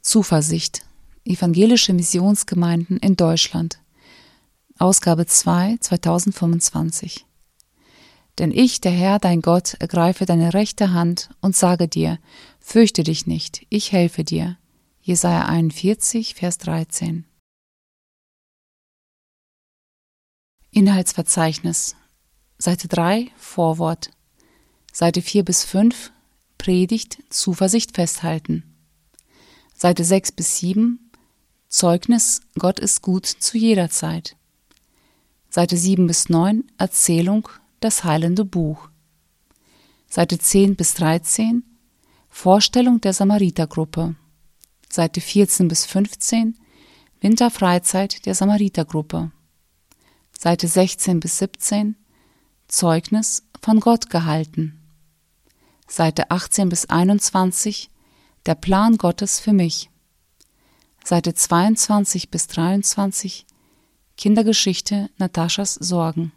Zuversicht. Evangelische Missionsgemeinden in Deutschland. Ausgabe 2, 2025. Denn ich, der Herr, dein Gott, ergreife deine rechte Hand und sage dir, fürchte dich nicht, ich helfe dir. Jesaja 41, Vers 13. Inhaltsverzeichnis. Seite 3, Vorwort. Seite 4 bis 5, Predigt, Zuversicht festhalten. Seite 6 bis 7, Zeugnis, Gott ist gut zu jeder Zeit. Seite 7 bis 9, Erzählung, das heilende Buch. Seite 10 bis 13, Vorstellung der Samaritergruppe. Seite 14 bis 15, Winterfreizeit der Samaritergruppe. Seite 16 bis 17, Zeugnis, von Gott gehalten. Seite 18 bis 21, der Plan Gottes für mich. Seite 22 bis 23, Kindergeschichte Nataschas Sorgen.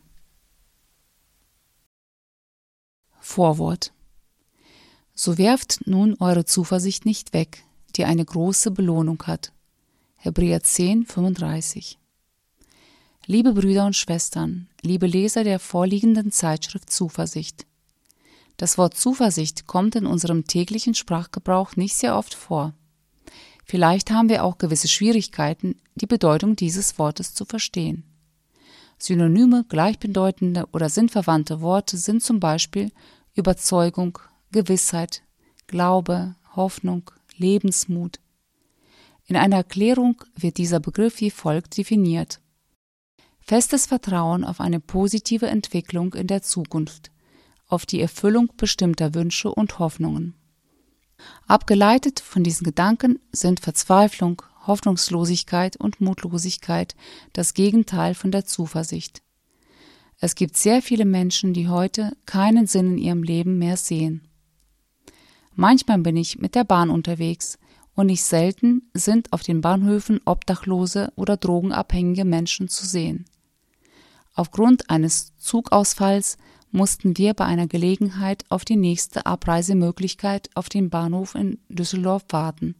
Vorwort. So werft nun eure Zuversicht nicht weg, die eine große Belohnung hat. Hebräer 10, 35. Liebe Brüder und Schwestern, liebe Leser der vorliegenden Zeitschrift Zuversicht. Das Wort Zuversicht kommt in unserem täglichen Sprachgebrauch nicht sehr oft vor. Vielleicht haben wir auch gewisse Schwierigkeiten, die Bedeutung dieses Wortes zu verstehen. Synonyme, gleichbedeutende oder sinnverwandte Worte sind zum Beispiel Überzeugung, Gewissheit, Glaube, Hoffnung, Lebensmut. In einer Erklärung wird dieser Begriff wie folgt definiert: Festes Vertrauen auf eine positive Entwicklung in der Zukunft, auf die Erfüllung bestimmter Wünsche und Hoffnungen. Abgeleitet von diesen Gedanken sind Verzweiflung, Hoffnungslosigkeit und Mutlosigkeit das Gegenteil von der Zuversicht. Es gibt sehr viele Menschen, die heute keinen Sinn in ihrem Leben mehr sehen. Manchmal bin ich mit der Bahn unterwegs und nicht selten sind auf den Bahnhöfen obdachlose oder drogenabhängige Menschen zu sehen. Aufgrund eines Zugausfalls mussten wir bei einer Gelegenheit auf die nächste Abreisemöglichkeit auf den Bahnhof in Düsseldorf warten.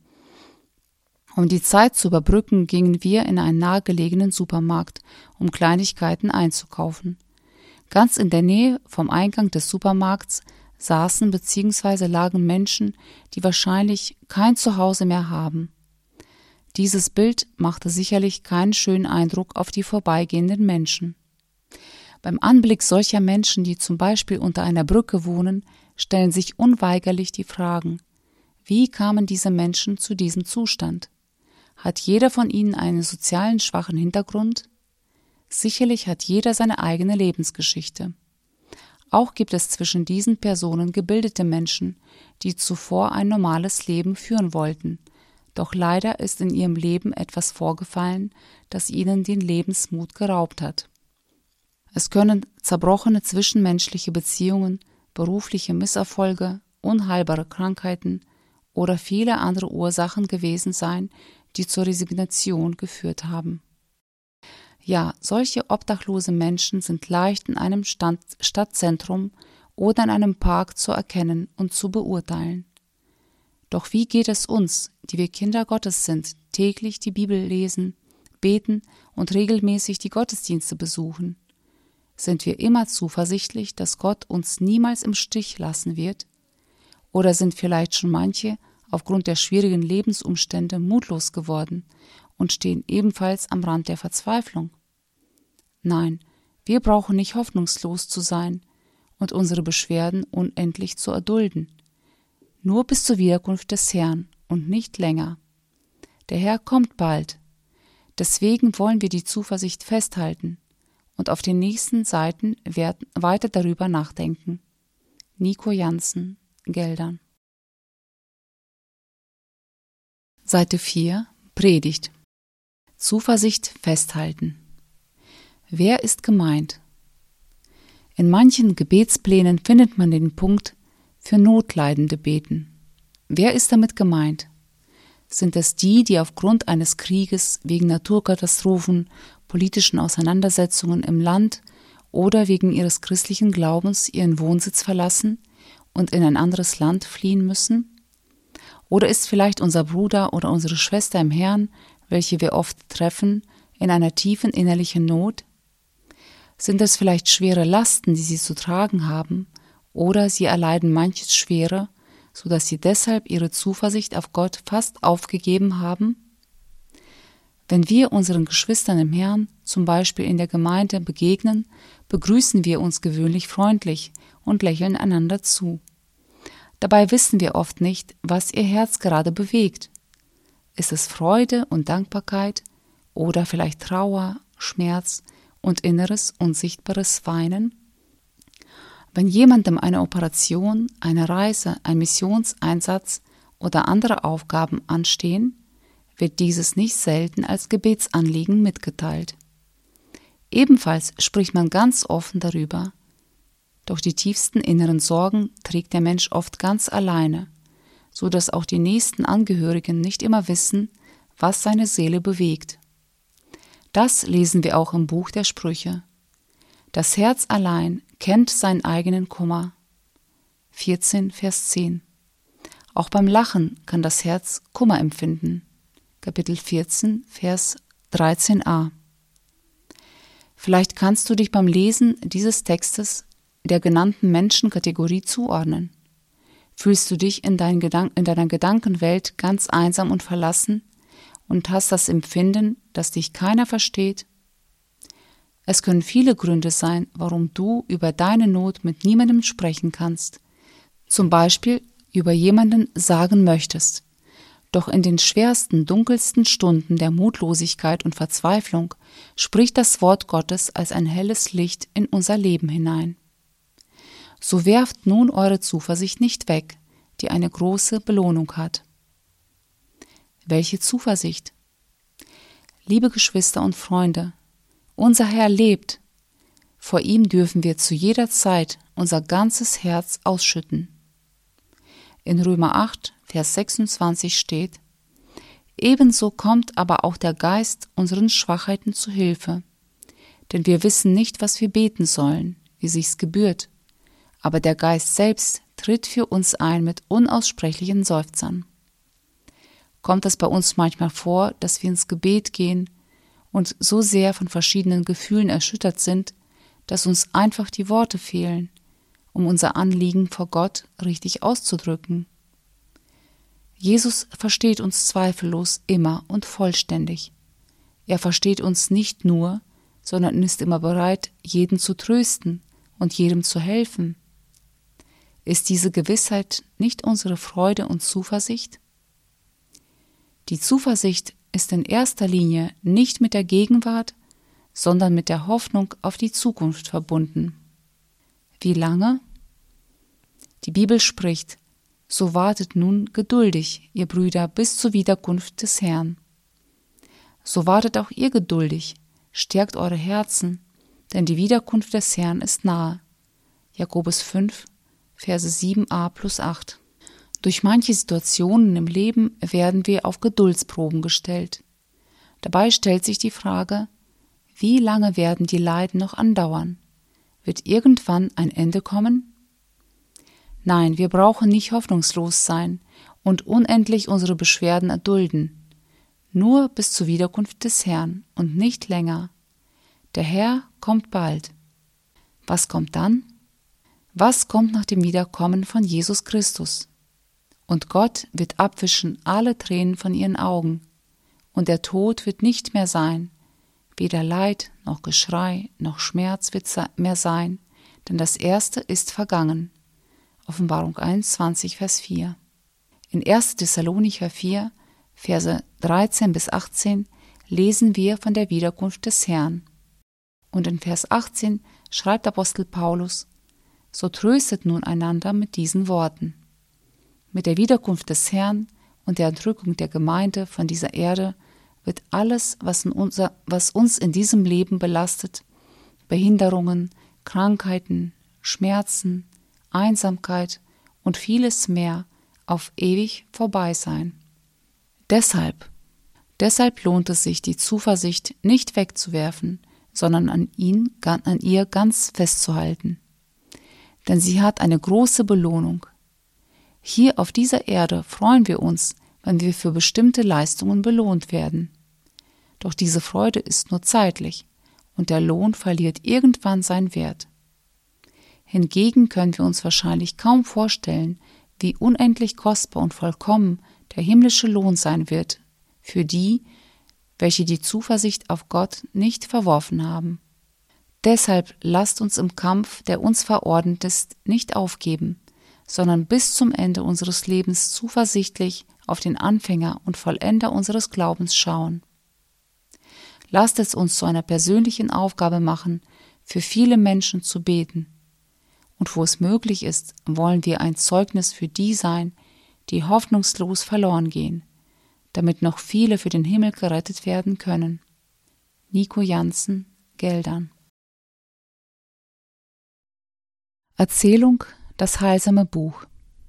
Um die Zeit zu überbrücken, gingen wir in einen nahegelegenen Supermarkt, um Kleinigkeiten einzukaufen. Ganz in der Nähe vom Eingang des Supermarkts saßen bzw. lagen Menschen, die wahrscheinlich kein Zuhause mehr haben. Dieses Bild machte sicherlich keinen schönen Eindruck auf die vorbeigehenden Menschen. Beim Anblick solcher Menschen, die zum Beispiel unter einer Brücke wohnen, stellen sich unweigerlich die Fragen: Wie kamen diese Menschen zu diesem Zustand? Hat jeder von ihnen einen sozialen schwachen Hintergrund? Sicherlich hat jeder seine eigene Lebensgeschichte. Auch gibt es zwischen diesen Personen gebildete Menschen, die zuvor ein normales Leben führen wollten. Doch leider ist in ihrem Leben etwas vorgefallen, das ihnen den Lebensmut geraubt hat. Es können zerbrochene zwischenmenschliche Beziehungen, berufliche Misserfolge, unheilbare Krankheiten oder viele andere Ursachen gewesen sein, die zur Resignation geführt haben. Ja, solche obdachlose Menschen sind leicht in einem Stadtzentrum oder in einem Park zu erkennen und zu beurteilen. Doch wie geht es uns, die wir Kinder Gottes sind, täglich die Bibel lesen, beten und regelmäßig die Gottesdienste besuchen? Sind wir immer zuversichtlich, dass Gott uns niemals im Stich lassen wird? Oder sind vielleicht schon manche aufgrund der schwierigen Lebensumstände mutlos geworden und stehen ebenfalls am Rand der Verzweiflung? Nein, wir brauchen nicht hoffnungslos zu sein und unsere Beschwerden unendlich zu erdulden. Nur bis zur Wiederkunft des Herrn und nicht länger. Der Herr kommt bald. Deswegen wollen wir die Zuversicht festhalten und auf den nächsten Seiten weiter darüber nachdenken. Nico Jansen, Geldern. Seite 4, Predigt. Zuversicht festhalten. Wer ist gemeint? In manchen Gebetsplänen findet man den Punkt für Notleidende beten. Wer ist damit gemeint? Sind es die aufgrund eines Krieges, wegen Naturkatastrophen, politischen Auseinandersetzungen im Land oder wegen ihres christlichen Glaubens ihren Wohnsitz verlassen und in ein anderes Land fliehen müssen? Oder ist vielleicht unser Bruder oder unsere Schwester im Herrn, welche wir oft treffen, in einer tiefen innerlichen Not? Sind es vielleicht schwere Lasten, die sie zu tragen haben, oder sie erleiden manches Schwere, so dass sie deshalb ihre Zuversicht auf Gott fast aufgegeben haben? Wenn wir unseren Geschwistern im Herrn, zum Beispiel in der Gemeinde, begegnen, begrüßen wir uns gewöhnlich freundlich und lächeln einander zu. Dabei wissen wir oft nicht, was ihr Herz gerade bewegt. Ist es Freude und Dankbarkeit oder vielleicht Trauer, Schmerz und inneres, unsichtbares Weinen? Wenn jemandem eine Operation, eine Reise, ein Missionseinsatz oder andere Aufgaben anstehen, wird dieses nicht selten als Gebetsanliegen mitgeteilt. Ebenfalls spricht man ganz offen darüber. Doch die tiefsten inneren Sorgen trägt der Mensch oft ganz alleine, so dass auch die nächsten Angehörigen nicht immer wissen, was seine Seele bewegt. Das lesen wir auch im Buch der Sprüche. Das Herz allein kennt seinen eigenen Kummer. 14, Vers 10. Auch beim Lachen kann das Herz Kummer empfinden. Kapitel 14, Vers 13a. Vielleicht kannst du dich beim Lesen dieses Textes der genannten Menschenkategorie zuordnen. Fühlst du dich in deiner Gedankenwelt ganz einsam und verlassen und hast das Empfinden, dass dich keiner versteht? Es können viele Gründe sein, warum du über deine Not mit niemandem sprechen kannst. Zum Beispiel über jemanden sagen möchtest. Doch in den schwersten, dunkelsten Stunden der Mutlosigkeit und Verzweiflung spricht das Wort Gottes als ein helles Licht in unser Leben hinein. So werft nun eure Zuversicht nicht weg, die eine große Belohnung hat. Welche Zuversicht? Liebe Geschwister und Freunde, unser Herr lebt. Vor ihm dürfen wir zu jeder Zeit unser ganzes Herz ausschütten. In Römer 8, Vers 26 steht: Ebenso kommt aber auch der Geist unseren Schwachheiten zu Hilfe. Denn wir wissen nicht, was wir beten sollen, wie sich's gebührt. Aber der Geist selbst tritt für uns ein mit unaussprechlichen Seufzern. Kommt es bei uns manchmal vor, dass wir ins Gebet gehen und so sehr von verschiedenen Gefühlen erschüttert sind, dass uns einfach die Worte fehlen, um unser Anliegen vor Gott richtig auszudrücken? Jesus versteht uns zweifellos immer und vollständig. Er versteht uns nicht nur, sondern ist immer bereit, jeden zu trösten und jedem zu helfen. Ist diese Gewissheit nicht unsere Freude und Zuversicht? Die Zuversicht ist in erster Linie nicht mit der Gegenwart, sondern mit der Hoffnung auf die Zukunft verbunden. Wie lange? Die Bibel spricht: So wartet nun geduldig, ihr Brüder, bis zur Wiederkunft des Herrn. So wartet auch ihr geduldig, stärkt eure Herzen, denn die Wiederkunft des Herrn ist nahe. Jakobus 5, Verse 7a+8. Durch manche Situationen im Leben werden wir auf Geduldsproben gestellt. Dabei stellt sich die Frage: Wie lange werden die Leiden noch andauern? Wird irgendwann ein Ende kommen? Nein, wir brauchen nicht hoffnungslos sein und unendlich unsere Beschwerden erdulden. Nur bis zur Wiederkunft des Herrn und nicht länger. Der Herr kommt bald. Was kommt dann? Was kommt nach dem Wiederkommen von Jesus Christus? Und Gott wird abwischen alle Tränen von ihren Augen, und der Tod wird nicht mehr sein. Weder Leid, noch Geschrei, noch Schmerz wird mehr sein, denn das Erste ist vergangen. Offenbarung 21, Vers 4. In 1. Thessalonicher 4, Verse 13-18 lesen wir von der Wiederkunft des Herrn. Und in Vers 18 schreibt Apostel Paulus: So tröstet nun einander mit diesen Worten. Mit der Wiederkunft des Herrn und der Entrückung der Gemeinde von dieser Erde wird alles, was uns in diesem Leben belastet, Behinderungen, Krankheiten, Schmerzen, Einsamkeit und vieles mehr, auf ewig vorbei sein. Deshalb lohnt es sich, die Zuversicht nicht wegzuwerfen, sondern an ihr ganz festzuhalten. Denn sie hat eine große Belohnung. Hier auf dieser Erde freuen wir uns, wenn wir für bestimmte Leistungen belohnt werden. Doch diese Freude ist nur zeitlich und der Lohn verliert irgendwann seinen Wert. Hingegen können wir uns wahrscheinlich kaum vorstellen, wie unendlich kostbar und vollkommen der himmlische Lohn sein wird für die, welche die Zuversicht auf Gott nicht verworfen haben. Deshalb lasst uns im Kampf, der uns verordnet ist, nicht aufgeben, sondern bis zum Ende unseres Lebens zuversichtlich auf den Anfänger und Vollender unseres Glaubens schauen. Lasst es uns zu einer persönlichen Aufgabe machen, für viele Menschen zu beten. Und wo es möglich ist, wollen wir ein Zeugnis für die sein, die hoffnungslos verloren gehen, damit noch viele für den Himmel gerettet werden können. Nico Jansen, Geldern. Erzählung: Das heilsame Buch.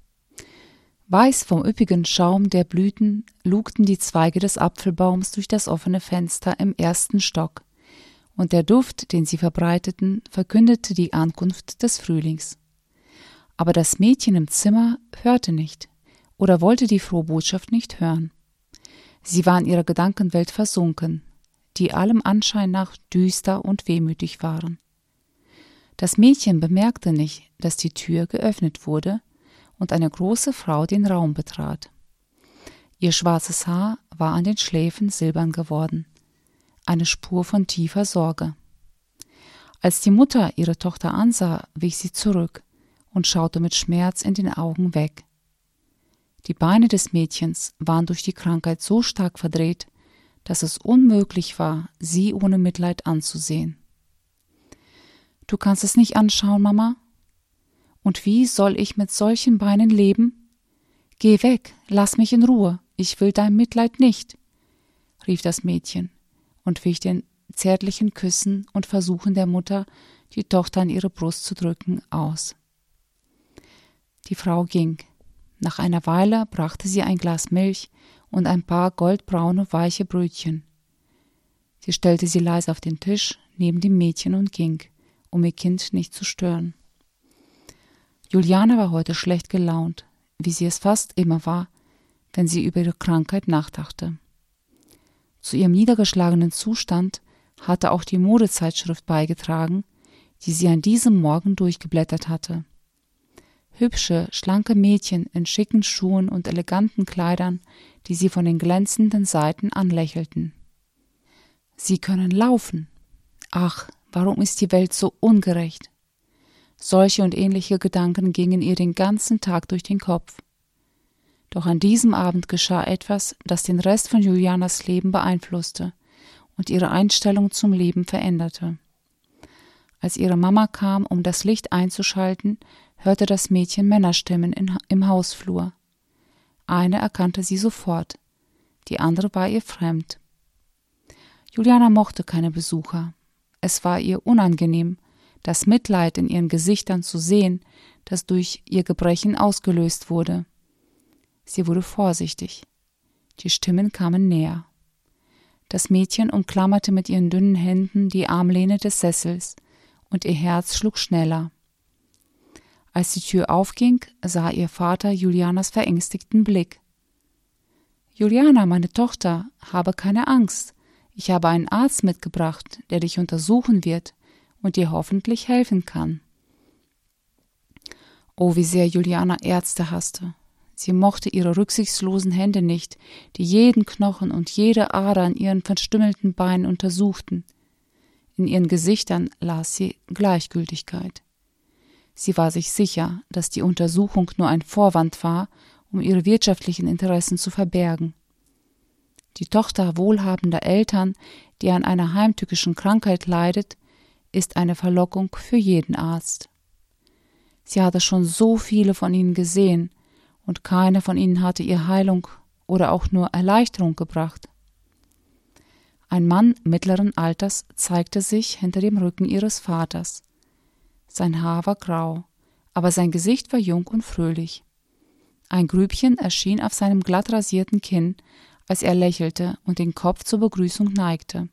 Weiß vom üppigen Schaum der Blüten lugten die Zweige des Apfelbaums durch das offene Fenster im 1. Stock, und der Duft, den sie verbreiteten, verkündete die Ankunft des Frühlings. Aber das Mädchen im Zimmer hörte nicht oder wollte die frohe Botschaft nicht hören. Sie war in ihrer Gedankenwelt versunken, die allem Anschein nach düster und wehmütig waren. Das Mädchen bemerkte nicht, dass die Tür geöffnet wurde und eine große Frau den Raum betrat. Ihr schwarzes Haar war an den Schläfen silbern geworden, eine Spur von tiefer Sorge. Als die Mutter ihre Tochter ansah, wich sie zurück und schaute mit Schmerz in den Augen weg. Die Beine des Mädchens waren durch die Krankheit so stark verdreht, dass es unmöglich war, sie ohne Mitleid anzusehen. »Du kannst es nicht anschauen, Mama? Und wie soll ich mit solchen Beinen leben? Geh weg, lass mich in Ruhe, ich will dein Mitleid nicht«, rief das Mädchen und wich den zärtlichen Küssen und Versuchen der Mutter, die Tochter an ihre Brust zu drücken, aus. Die Frau ging. Nach einer Weile brachte sie ein Glas Milch und ein paar goldbraune, weiche Brötchen. Sie stellte sie leise auf den Tisch neben dem Mädchen und ging, um ihr Kind nicht zu stören. Juliane war heute schlecht gelaunt, wie sie es fast immer war, wenn sie über ihre Krankheit nachdachte. Zu ihrem niedergeschlagenen Zustand hatte auch die Modezeitschrift beigetragen, die sie an diesem Morgen durchgeblättert hatte. Hübsche, schlanke Mädchen in schicken Schuhen und eleganten Kleidern, die sie von den glänzenden Seiten anlächelten. Sie können laufen. Ach, warum ist die Welt so ungerecht? Solche und ähnliche Gedanken gingen ihr den ganzen Tag durch den Kopf. Doch an diesem Abend geschah etwas, das den Rest von Julianas Leben beeinflusste und ihre Einstellung zum Leben veränderte. Als ihre Mama kam, um das Licht einzuschalten, hörte das Mädchen Männerstimmen im Hausflur. Eine erkannte sie sofort, die andere war ihr fremd. Juliana mochte keine Besucher. Es war ihr unangenehm, das Mitleid in ihren Gesichtern zu sehen, das durch ihr Gebrechen ausgelöst wurde. Sie wurde vorsichtig. Die Stimmen kamen näher. Das Mädchen umklammerte mit ihren dünnen Händen die Armlehne des Sessels, und ihr Herz schlug schneller. Als die Tür aufging, sah ihr Vater Julianas verängstigten Blick. »Juliana, meine Tochter, habe keine Angst. Ich habe einen Arzt mitgebracht, der dich untersuchen wird und dir hoffentlich helfen kann.« Oh, wie sehr Juliana Ärzte hasste. Sie mochte ihre rücksichtslosen Hände nicht, die jeden Knochen und jede Ader an ihren verstümmelten Beinen untersuchten. In ihren Gesichtern las sie Gleichgültigkeit. Sie war sich sicher, dass die Untersuchung nur ein Vorwand war, um ihre wirtschaftlichen Interessen zu verbergen. Die Tochter wohlhabender Eltern, die an einer heimtückischen Krankheit leidet, ist eine Verlockung für jeden Arzt. Sie hatte schon so viele von ihnen gesehen, und keine von ihnen hatte ihr Heilung oder auch nur Erleichterung gebracht. Ein Mann mittleren Alters zeigte sich hinter dem Rücken ihres Vaters. Sein Haar war grau, aber sein Gesicht war jung und fröhlich. Ein Grübchen erschien auf seinem glatt rasierten Kinn, als er lächelte und den Kopf zur Begrüßung neigte.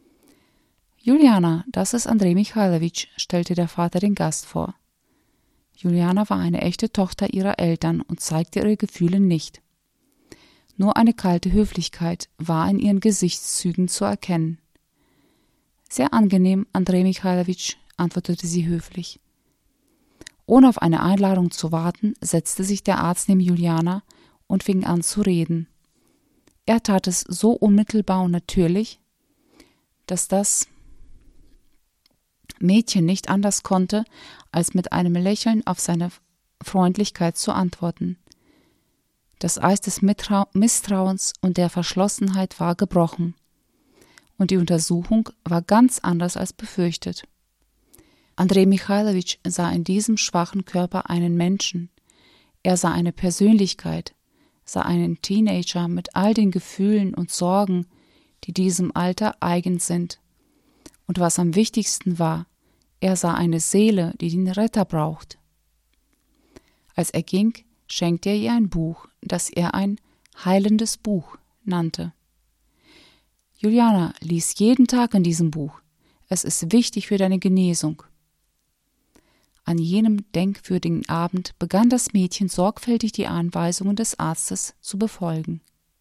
»Juliana, das ist Andrei Michailowitsch«, stellte der Vater den Gast vor. Juliana war eine echte Tochter ihrer Eltern und zeigte ihre Gefühle nicht. Nur eine kalte Höflichkeit war in ihren Gesichtszügen zu erkennen. »Sehr angenehm, Andrei Michailowitsch«, antwortete sie höflich. Ohne auf eine Einladung zu warten, setzte sich der Arzt neben Juliana und fing an zu reden. Er tat es so unmittelbar und natürlich, dass das Mädchen nicht anders konnte, als mit einem Lächeln auf seine Freundlichkeit zu antworten. Das Eis des Misstrauens und der Verschlossenheit war gebrochen, und die Untersuchung war ganz anders als befürchtet. Andrei Michailowitsch sah in diesem schwachen Körper einen Menschen. Er sah eine Persönlichkeit, sah einen Teenager mit all den Gefühlen und Sorgen, die diesem Alter eigen sind. Und was am wichtigsten war, er sah eine Seele, die den Retter braucht. Als er ging, schenkte er ihr ein Buch, das er ein heilendes Buch nannte. Juliana, lies jeden Tag in diesem Buch. Es ist wichtig für deine Genesung. An jenem denkwürdigen Abend begann das Mädchen sorgfältig die Anweisungen des Arztes zu befolgen.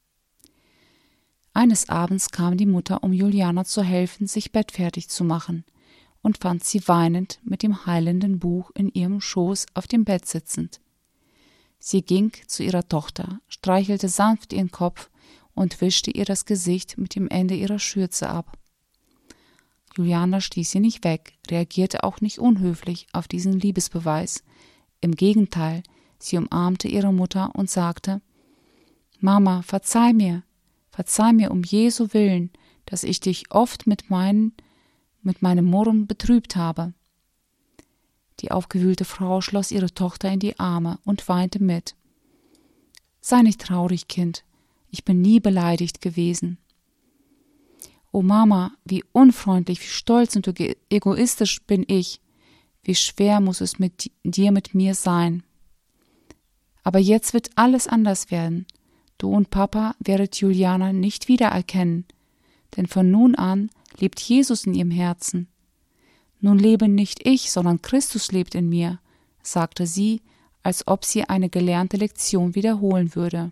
Eines Abends kam die Mutter, um Juliana zu helfen, sich bettfertig zu machen, und fand sie weinend mit dem heilenden Buch in ihrem Schoß auf dem Bett sitzend. Sie ging zu ihrer Tochter, streichelte sanft ihren Kopf und wischte ihr das Gesicht mit dem Ende ihrer Schürze ab. Juliana stieß sie nicht weg, reagierte auch nicht unhöflich auf diesen Liebesbeweis. Im Gegenteil, sie umarmte ihre Mutter und sagte: »Mama, verzeih mir um Jesu Willen, dass ich dich oft mit meinem Murren betrübt habe.« Die aufgewühlte Frau schloss ihre Tochter in die Arme und weinte mit. »Sei nicht traurig, Kind, ich bin nie beleidigt gewesen.« »Oh Mama, wie unfreundlich, wie stolz und egoistisch bin ich. Wie schwer muss es mit mir sein. Aber jetzt wird alles anders werden. Du und Papa werdet Juliana nicht wiedererkennen, denn von nun an lebt Jesus in ihrem Herzen. Nun lebe nicht ich, sondern Christus lebt in mir«, sagte sie, als ob sie eine gelernte Lektion wiederholen würde.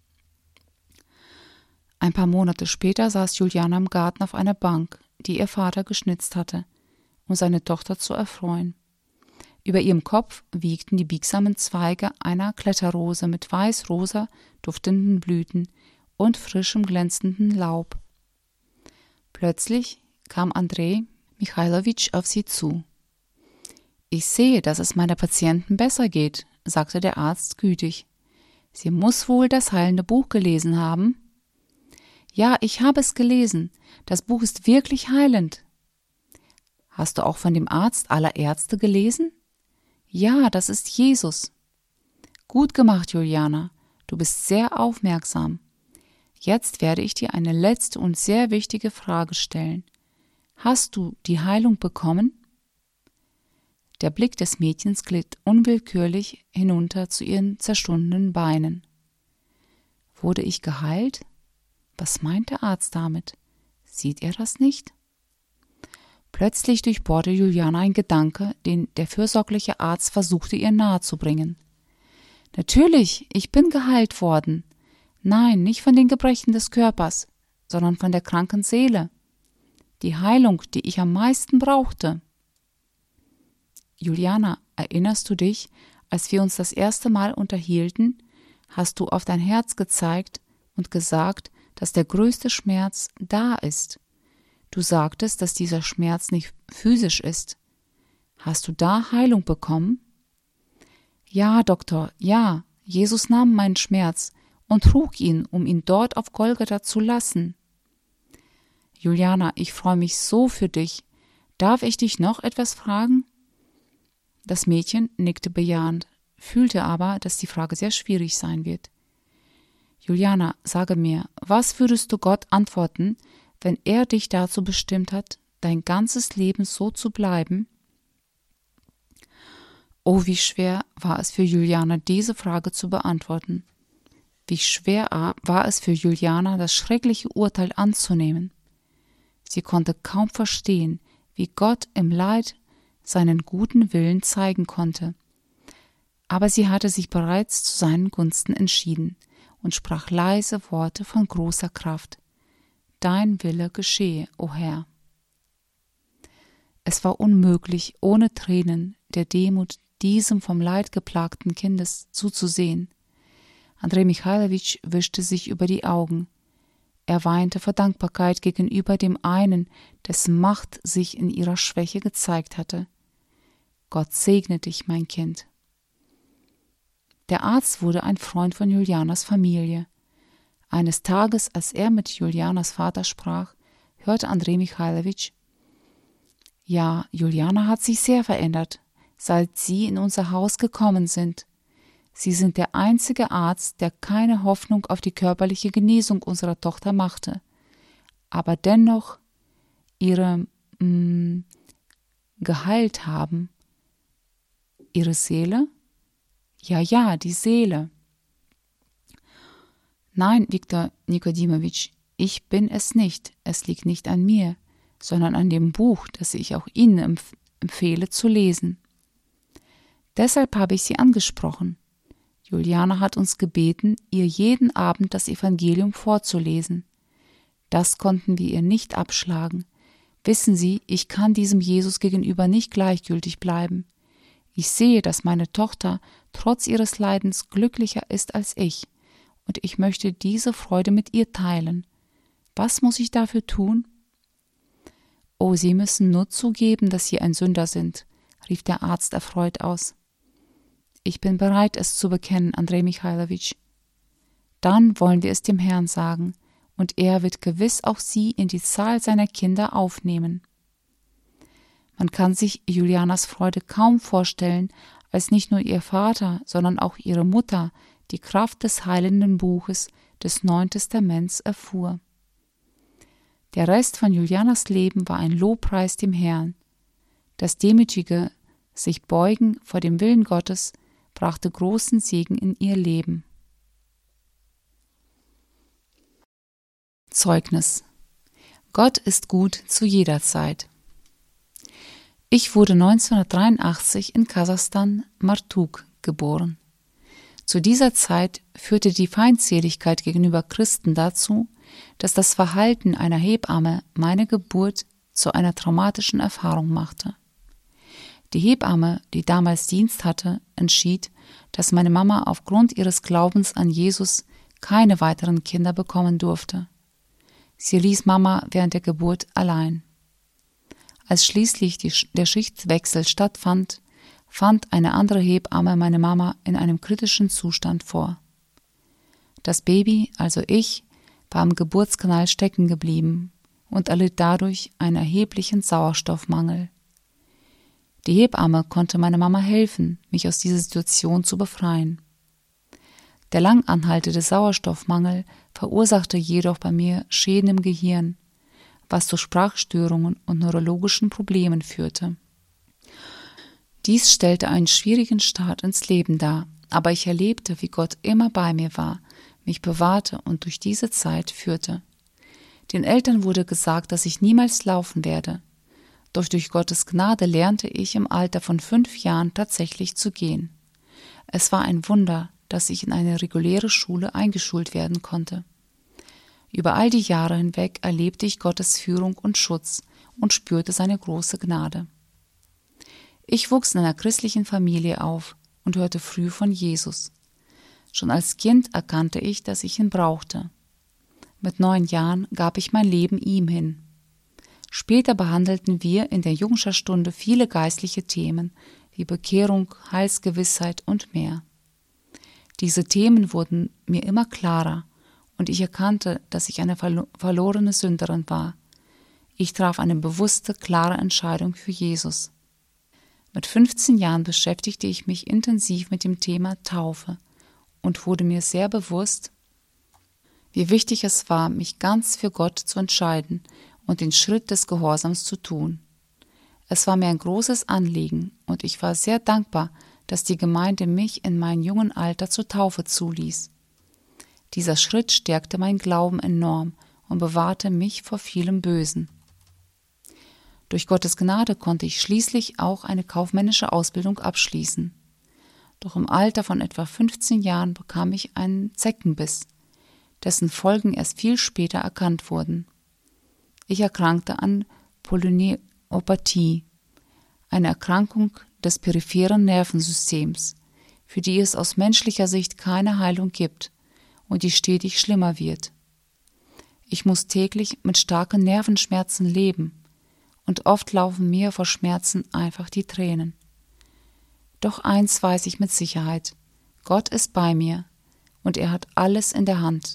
Ein paar Monate später saß Juliana im Garten auf einer Bank, die ihr Vater geschnitzt hatte, um seine Tochter zu erfreuen. Über ihrem Kopf wiegten die biegsamen Zweige einer Kletterrose mit weiß-rosa duftenden Blüten und frischem glänzendem Laub. Plötzlich kam Andrei Michailowitsch auf sie zu. »Ich sehe, dass es meiner Patienten besser geht«, sagte der Arzt gütig. »Sie muss wohl das heilende Buch gelesen haben?« »Ja, ich habe es gelesen. Das Buch ist wirklich heilend.« »Hast du auch von dem Arzt aller Ärzte gelesen?« »Ja, das ist Jesus.« »Gut gemacht, Juliana. Du bist sehr aufmerksam. Jetzt werde ich dir eine letzte und sehr wichtige Frage stellen. Hast du die Heilung bekommen?« Der Blick des Mädchens glitt unwillkürlich hinunter zu ihren zerstundenen Beinen. »Wurde ich geheilt? Was meint der Arzt damit? Sieht er das nicht?« Plötzlich durchbohrte Juliana ein Gedanke, den der fürsorgliche Arzt versuchte ihr nahezubringen. »Natürlich, ich bin geheilt worden. Nein, nicht von den Gebrechen des Körpers, sondern von der kranken Seele. Die Heilung, die ich am meisten brauchte.« »Juliana, erinnerst du dich, als wir uns das erste Mal unterhielten, hast du auf dein Herz gezeigt und gesagt, dass der größte Schmerz da ist. Du sagtest, dass dieser Schmerz nicht physisch ist. Hast du da Heilung bekommen?« »Ja, Doktor, ja. Jesus nahm meinen Schmerz und trug ihn, um ihn dort auf Golgatha zu lassen.« »Juliana, ich freue mich so für dich. Darf ich dich noch etwas fragen?« Das Mädchen nickte bejahend, fühlte aber, dass die Frage sehr schwierig sein wird. »Juliana, sage mir, was würdest du Gott antworten, wenn er dich dazu bestimmt hat, dein ganzes Leben so zu bleiben?« Oh, wie schwer war es für Juliana, diese Frage zu beantworten. Wie schwer war es für Juliana, das schreckliche Urteil anzunehmen. Sie konnte kaum verstehen, wie Gott im Leid seinen guten Willen zeigen konnte. Aber sie hatte sich bereits zu seinen Gunsten entschieden und sprach leise Worte von großer Kraft. Dein Wille geschehe, o Herr. Es war unmöglich, ohne Tränen der Demut diesem vom Leid geplagten Kindes zuzusehen. Andrei Michailowitsch wischte sich über die Augen. Er weinte vor Dankbarkeit gegenüber dem einen, dessen Macht sich in ihrer Schwäche gezeigt hatte. Gott segne dich, mein Kind. Der Arzt wurde ein Freund von Julianas Familie. Eines Tages, als er mit Julianas Vater sprach, hörte Andrei Michailowitsch: Ja, Juliana hat sich sehr verändert, seit Sie in unser Haus gekommen sind. Sie sind der einzige Arzt, der keine Hoffnung auf die körperliche Genesung unserer Tochter machte, aber dennoch ihre geheilt haben. Ihre Seele? Ja, die Seele. Nein, Viktor Nikodimowitsch, ich bin es nicht. Es liegt nicht an mir, sondern an dem Buch, das ich auch Ihnen empfehle zu lesen. Deshalb habe ich Sie angesprochen. Juliana hat uns gebeten, ihr jeden Abend das Evangelium vorzulesen. Das konnten wir ihr nicht abschlagen. Wissen Sie, ich kann diesem Jesus gegenüber nicht gleichgültig bleiben. Ich sehe, dass meine Tochter trotz ihres Leidens glücklicher ist als ich, und ich möchte diese Freude mit ihr teilen. Was muss ich dafür tun? Oh, Sie müssen nur zugeben, dass Sie ein Sünder sind, rief der Arzt erfreut aus. Ich bin bereit, es zu bekennen, Andrei Michailowitsch. Dann wollen wir es dem Herrn sagen, und er wird gewiss auch Sie in die Zahl seiner Kinder aufnehmen. Man kann sich Julianas Freude kaum vorstellen, als nicht nur ihr Vater, sondern auch ihre Mutter die Kraft des heilenden Buches des Neuen Testaments erfuhr. Der Rest von Julianas Leben war ein Lobpreis dem Herrn. Das demütige sich beugen vor dem Willen Gottes brachte großen Segen in ihr Leben. Zeugnis: Gott ist gut zu jeder Zeit. Ich wurde 1983 in Kasachstan, Martuk, geboren. Zu dieser Zeit führte die Feindseligkeit gegenüber Christen dazu, dass das Verhalten einer Hebamme meine Geburt zu einer traumatischen Erfahrung machte. Die Hebamme, die damals Dienst hatte, entschied, dass meine Mama aufgrund ihres Glaubens an Jesus keine weiteren Kinder bekommen durfte. Sie ließ Mama während der Geburt allein. Als schließlich der Schichtwechsel stattfand, fand eine andere Hebamme meine Mama in einem kritischen Zustand vor. Das Baby, also ich, war am Geburtskanal stecken geblieben und erlitt dadurch einen erheblichen Sauerstoffmangel. Die Hebamme konnte meiner Mama helfen, mich aus dieser Situation zu befreien. Der lang anhaltende Sauerstoffmangel verursachte jedoch bei mir Schäden im Gehirn, was zu Sprachstörungen und neurologischen Problemen führte. Dies stellte einen schwierigen Start ins Leben dar, aber ich erlebte, wie Gott immer bei mir war, mich bewahrte und durch diese Zeit führte. Den Eltern wurde gesagt, dass ich niemals laufen werde. Doch durch Gottes Gnade lernte ich im Alter von 5 Jahren tatsächlich zu gehen. Es war ein Wunder, dass ich in eine reguläre Schule eingeschult werden konnte. Über all die Jahre hinweg erlebte ich Gottes Führung und Schutz und spürte seine große Gnade. Ich wuchs in einer christlichen Familie auf und hörte früh von Jesus. Schon als Kind erkannte ich, dass ich ihn brauchte. Mit 9 Jahren gab ich mein Leben ihm hin. Später behandelten wir in der Jungscherstunde viele geistliche Themen wie Bekehrung, Heilsgewissheit und mehr. Diese Themen wurden mir immer klarer und ich erkannte, dass ich eine verlorene Sünderin war. Ich traf eine bewusste, klare Entscheidung für Jesus. Mit 15 Jahren beschäftigte ich mich intensiv mit dem Thema Taufe und wurde mir sehr bewusst, wie wichtig es war, mich ganz für Gott zu entscheiden und den Schritt des Gehorsams zu tun. Es war mir ein großes Anliegen und ich war sehr dankbar, dass die Gemeinde mich in meinem jungen Alter zur Taufe zuließ. Dieser Schritt stärkte meinen Glauben enorm und bewahrte mich vor vielem Bösen. Durch Gottes Gnade konnte ich schließlich auch eine kaufmännische Ausbildung abschließen. Doch im Alter von etwa 15 Jahren bekam ich einen Zeckenbiss, dessen Folgen erst viel später erkannt wurden. Ich erkrankte an Polyneuropathie, eine Erkrankung des peripheren Nervensystems, für die es aus menschlicher Sicht keine Heilung gibt und die stetig schlimmer wird. Ich muss täglich mit starken Nervenschmerzen leben und oft laufen mir vor Schmerzen einfach die Tränen. Doch eins weiß ich mit Sicherheit: Gott ist bei mir und er hat alles in der Hand.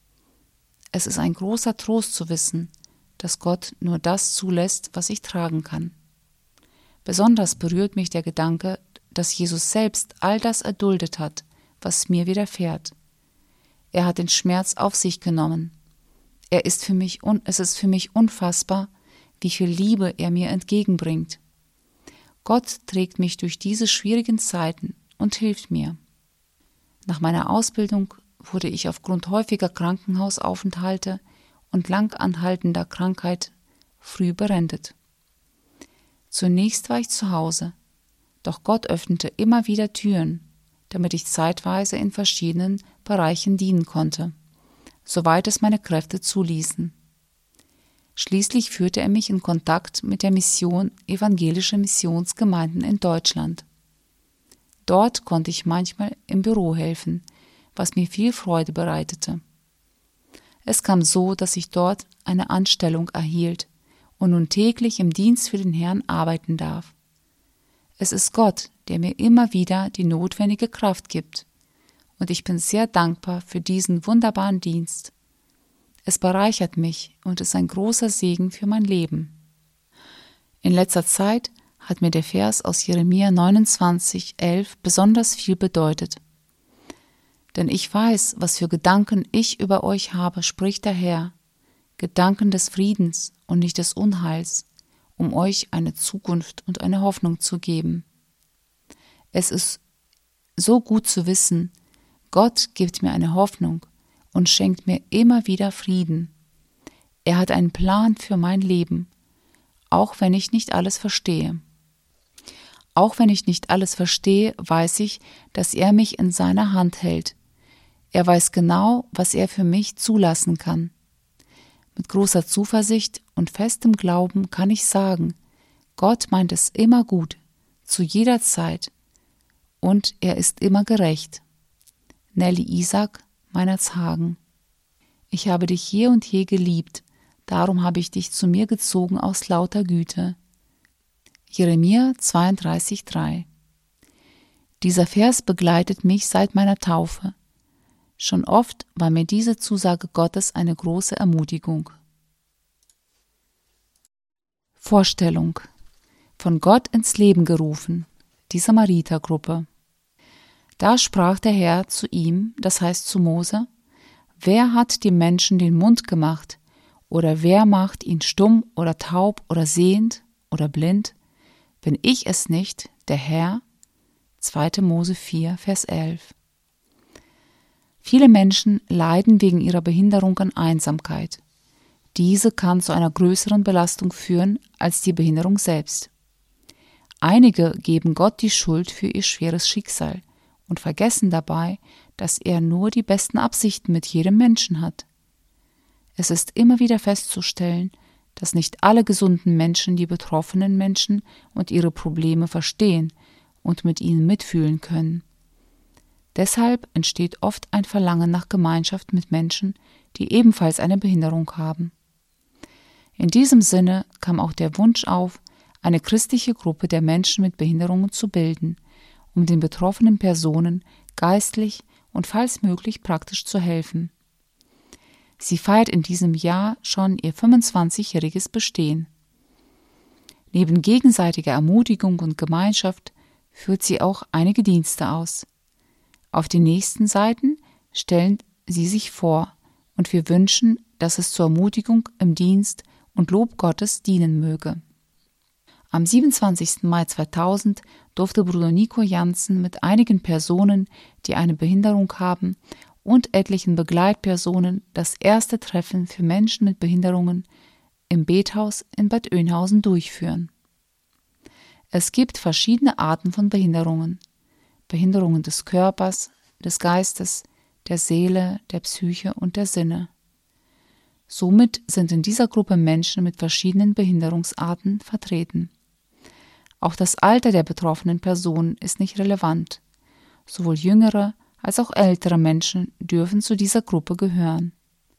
Es ist ein großer Trost zu wissen, dass Gott nur das zulässt, was ich tragen kann. Besonders berührt mich der Gedanke, dass Jesus selbst all das erduldet hat, was mir widerfährt. Er hat den Schmerz auf sich genommen. Es ist für mich unfassbar, wie viel Liebe er mir entgegenbringt. Gott trägt mich durch diese schwierigen Zeiten und hilft mir. Nach meiner Ausbildung wurde ich aufgrund häufiger Krankenhausaufenthalte und lang anhaltender Krankheit früh berentet. Zunächst war ich zu Hause, doch Gott öffnete immer wieder Türen, damit ich zeitweise in verschiedenen Bereichen dienen konnte, soweit es meine Kräfte zuließen. Schließlich führte er mich in Kontakt mit der Mission Evangelische Missionsgemeinden in Deutschland. Dort konnte ich manchmal im Büro helfen, was mir viel Freude bereitete. Es kam so, dass ich dort eine Anstellung erhielt und nun täglich im Dienst für den Herrn arbeiten darf. Es ist Gott, der mir immer wieder die notwendige Kraft gibt, und ich bin sehr dankbar für diesen wunderbaren Dienst. Es bereichert mich und ist ein großer Segen für mein Leben. In letzter Zeit hat mir der Vers aus Jeremia 29,11 besonders viel bedeutet. Denn ich weiß, was für Gedanken ich über euch habe, spricht der Herr, Gedanken des Friedens und nicht des Unheils, um euch eine Zukunft und eine Hoffnung zu geben. Es ist so gut zu wissen, Gott gibt mir eine Hoffnung und schenkt mir immer wieder Frieden. Er hat einen Plan für mein Leben, auch wenn ich nicht alles verstehe. Auch wenn ich nicht alles verstehe, weiß ich, dass er mich in seiner Hand hält. Er weiß genau, was er für mich zulassen kann. Mit großer Zuversicht und festem Glauben kann ich sagen, Gott meint es immer gut, zu jeder Zeit, und er ist immer gerecht. Nelly Isaac, Meinerzhagen. Ich habe dich je und je geliebt, darum habe ich dich zu mir gezogen aus lauter Güte. Jeremia 32,3. Dieser Vers begleitet mich seit meiner Taufe. Schon oft war mir diese Zusage Gottes eine große Ermutigung. Vorstellung: Von Gott ins Leben gerufen, die Samaritergruppe. Da sprach der Herr zu ihm, das heißt zu Mose: Wer hat dem Menschen den Mund gemacht, oder wer macht ihn stumm oder taub oder sehend oder blind? Bin ich es nicht, der Herr? 2. Mose 4, Vers 11. Viele Menschen leiden wegen ihrer Behinderung an Einsamkeit. Diese kann zu einer größeren Belastung führen als die Behinderung selbst. Einige geben Gott die Schuld für ihr schweres Schicksal und vergessen dabei, dass er nur die besten Absichten mit jedem Menschen hat. Es ist immer wieder festzustellen, dass nicht alle gesunden Menschen die betroffenen Menschen und ihre Probleme verstehen und mit ihnen mitfühlen können. Deshalb entsteht oft ein Verlangen nach Gemeinschaft mit Menschen, die ebenfalls eine Behinderung haben. In diesem Sinne kam auch der Wunsch auf, eine christliche Gruppe der Menschen mit Behinderungen zu bilden, um den betroffenen Personen geistlich und falls möglich praktisch zu helfen. Sie feiert in diesem Jahr schon ihr 25-jähriges Bestehen. Neben gegenseitiger Ermutigung und Gemeinschaft führt sie auch einige Dienste aus. Auf den nächsten Seiten stellen sie sich vor und wir wünschen, dass es zur Ermutigung im Dienst und Lob Gottes dienen möge. Am 27. Mai 2000 durfte Bruder Nico Jansen mit einigen Personen, die eine Behinderung haben, und etlichen Begleitpersonen das erste Treffen für Menschen mit Behinderungen im Bethaus in Bad Oeynhausen durchführen. Es gibt verschiedene Arten von Behinderungen. Behinderungen des Körpers, des Geistes, der Seele, der Psyche und der Sinne. Somit sind in dieser Gruppe Menschen mit verschiedenen Behinderungsarten vertreten. Auch das Alter der betroffenen Person ist nicht relevant. Sowohl jüngere als auch ältere Menschen dürfen zu dieser Gruppe gehören.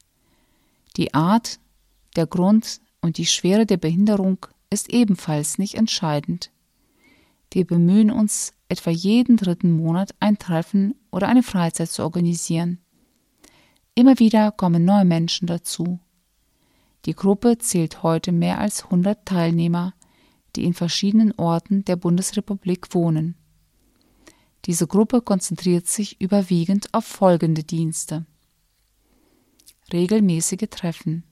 Die Art, der Grund und die Schwere der Behinderung ist ebenfalls nicht entscheidend. Wir bemühen uns, etwa jeden 3. Monat ein Treffen oder eine Freizeit zu organisieren. Immer wieder kommen neue Menschen dazu. Die Gruppe zählt heute mehr als 100 Teilnehmer, die in verschiedenen Orten der Bundesrepublik wohnen. Diese Gruppe konzentriert sich überwiegend auf folgende Dienste: regelmäßige Treffen.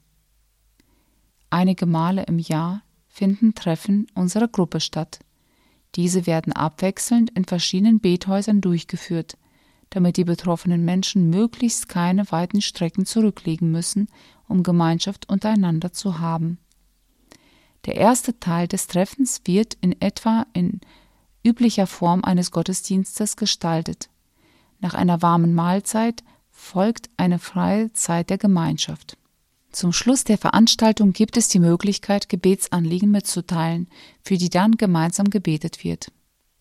Einige Male im Jahr finden Treffen unserer Gruppe statt. Diese werden abwechselnd in verschiedenen Bethäusern durchgeführt, damit die betroffenen Menschen möglichst keine weiten Strecken zurücklegen müssen, um Gemeinschaft untereinander zu haben. Der erste Teil des Treffens wird in etwa in üblicher Form eines Gottesdienstes gestaltet. Nach einer warmen Mahlzeit folgt eine freie Zeit der Gemeinschaft. Zum Schluss der Veranstaltung gibt es die Möglichkeit, Gebetsanliegen mitzuteilen, für die dann gemeinsam gebetet wird.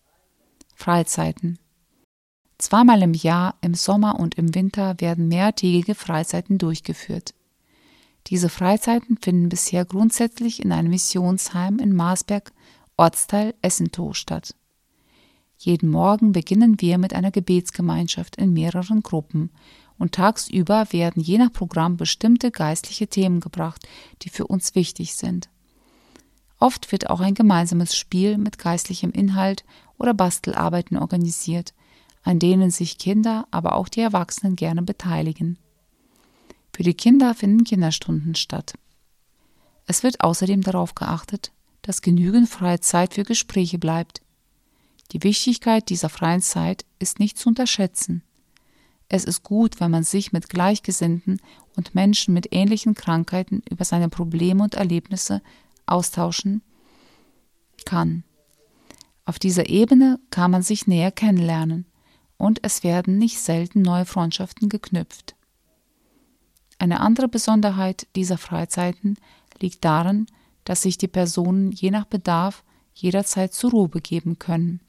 Freizeiten. Zweimal im Jahr, im Sommer und im Winter, werden mehrtägige Freizeiten durchgeführt. Diese Freizeiten finden bisher grundsätzlich in einem Missionsheim in Marsberg, Ortsteil Essentow, statt. Jeden Morgen beginnen wir mit einer Gebetsgemeinschaft in mehreren Gruppen und tagsüber werden je nach Programm bestimmte geistliche Themen gebracht, die für uns wichtig sind. Oft wird auch ein gemeinsames Spiel mit geistlichem Inhalt oder Bastelarbeiten organisiert, an denen sich Kinder, aber auch die Erwachsenen gerne beteiligen. Für die Kinder finden Kinderstunden statt. Es wird außerdem darauf geachtet, dass genügend freie Zeit für Gespräche bleibt. Die Wichtigkeit dieser freien Zeit ist nicht zu unterschätzen. Es ist gut, wenn man sich mit Gleichgesinnten und Menschen mit ähnlichen Krankheiten über seine Probleme und Erlebnisse austauschen kann. Auf dieser Ebene kann man sich näher kennenlernen und es werden nicht selten neue Freundschaften geknüpft. Eine andere Besonderheit dieser Freizeiten liegt darin, dass sich die Personen je nach Bedarf jederzeit zur Ruhe begeben können.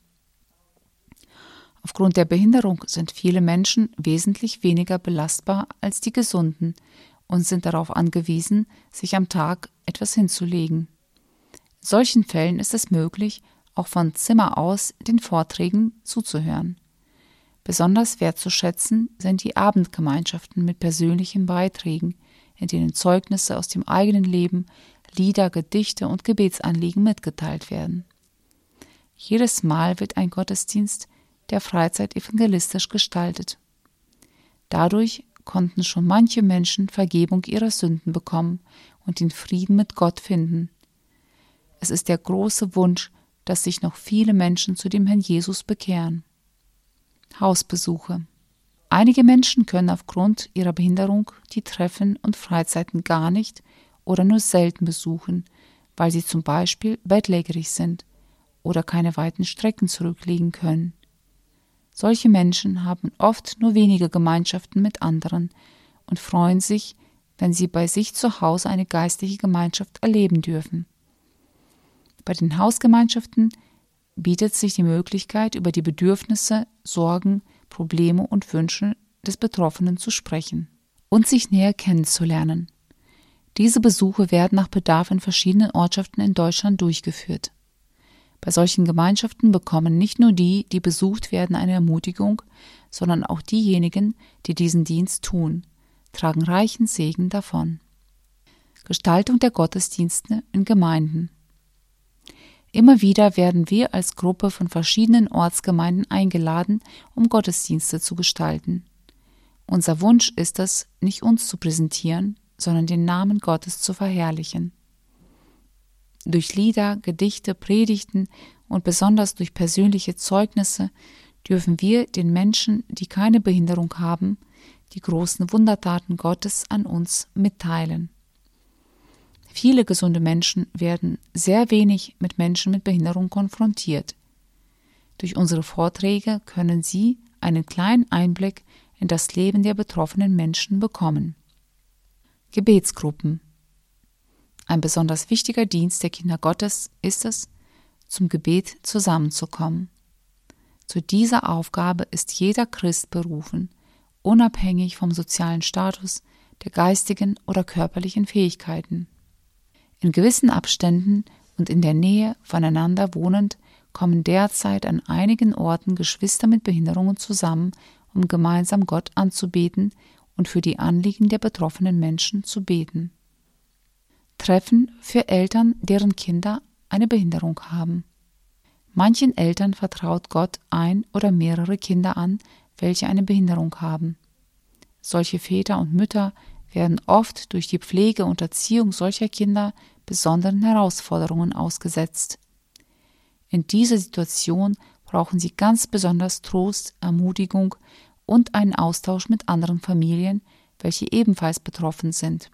Aufgrund der Behinderung sind viele Menschen wesentlich weniger belastbar als die Gesunden und sind darauf angewiesen, sich am Tag etwas hinzulegen. In solchen Fällen ist es möglich, auch von Zimmer aus den Vorträgen zuzuhören. Besonders wertzuschätzen sind die Abendgemeinschaften mit persönlichen Beiträgen, in denen Zeugnisse aus dem eigenen Leben, Lieder, Gedichte und Gebetsanliegen mitgeteilt werden. Jedes Mal wird ein Gottesdienst der Freizeit evangelistisch gestaltet. Dadurch konnten schon manche Menschen Vergebung ihrer Sünden bekommen und den Frieden mit Gott finden. Es ist der große Wunsch, dass sich noch viele Menschen zu dem Herrn Jesus bekehren. Hausbesuche. Einige Menschen können aufgrund ihrer Behinderung die Treffen und Freizeiten gar nicht oder nur selten besuchen, weil sie zum Beispiel bettlägerig sind oder keine weiten Strecken zurücklegen können. Solche Menschen haben oft nur wenige Gemeinschaften mit anderen und freuen sich, wenn sie bei sich zu Hause eine geistliche Gemeinschaft erleben dürfen. Bei den Hausgemeinschaften bietet sich die Möglichkeit, über die Bedürfnisse, Sorgen, Probleme und Wünsche des Betroffenen zu sprechen und sich näher kennenzulernen. Diese Besuche werden nach Bedarf in verschiedenen Ortschaften in Deutschland durchgeführt. Bei solchen Gemeinschaften bekommen nicht nur die, die besucht werden, eine Ermutigung, sondern auch diejenigen, die diesen Dienst tun, tragen reichen Segen davon. Gestaltung der Gottesdienste in Gemeinden. Immer wieder werden wir als Gruppe von verschiedenen Ortsgemeinden eingeladen, um Gottesdienste zu gestalten. Unser Wunsch ist es, nicht uns zu präsentieren, sondern den Namen Gottes zu verherrlichen. Durch Lieder, Gedichte, Predigten und besonders durch persönliche Zeugnisse dürfen wir den Menschen, die keine Behinderung haben, die großen Wundertaten Gottes an uns mitteilen. Viele gesunde Menschen werden sehr wenig mit Menschen mit Behinderung konfrontiert. Durch unsere Vorträge können Sie einen kleinen Einblick in das Leben der betroffenen Menschen bekommen. Gebetsgruppen. Ein besonders wichtiger Dienst der Kinder Gottes ist es, zum Gebet zusammenzukommen. Zu dieser Aufgabe ist jeder Christ berufen, unabhängig vom sozialen Status, der geistigen oder körperlichen Fähigkeiten. In gewissen Abständen und in der Nähe voneinander wohnend kommen derzeit an einigen Orten Geschwister mit Behinderungen zusammen, um gemeinsam Gott anzubeten und für die Anliegen der betroffenen Menschen zu beten. Treffen für Eltern, deren Kinder eine Behinderung haben. Manchen Eltern vertraut Gott ein oder mehrere Kinder an, welche eine Behinderung haben. Solche Väter und Mütter werden oft durch die Pflege und Erziehung solcher Kinder besonderen Herausforderungen ausgesetzt. In dieser Situation brauchen sie ganz besonders Trost, Ermutigung und einen Austausch mit anderen Familien, welche ebenfalls betroffen sind.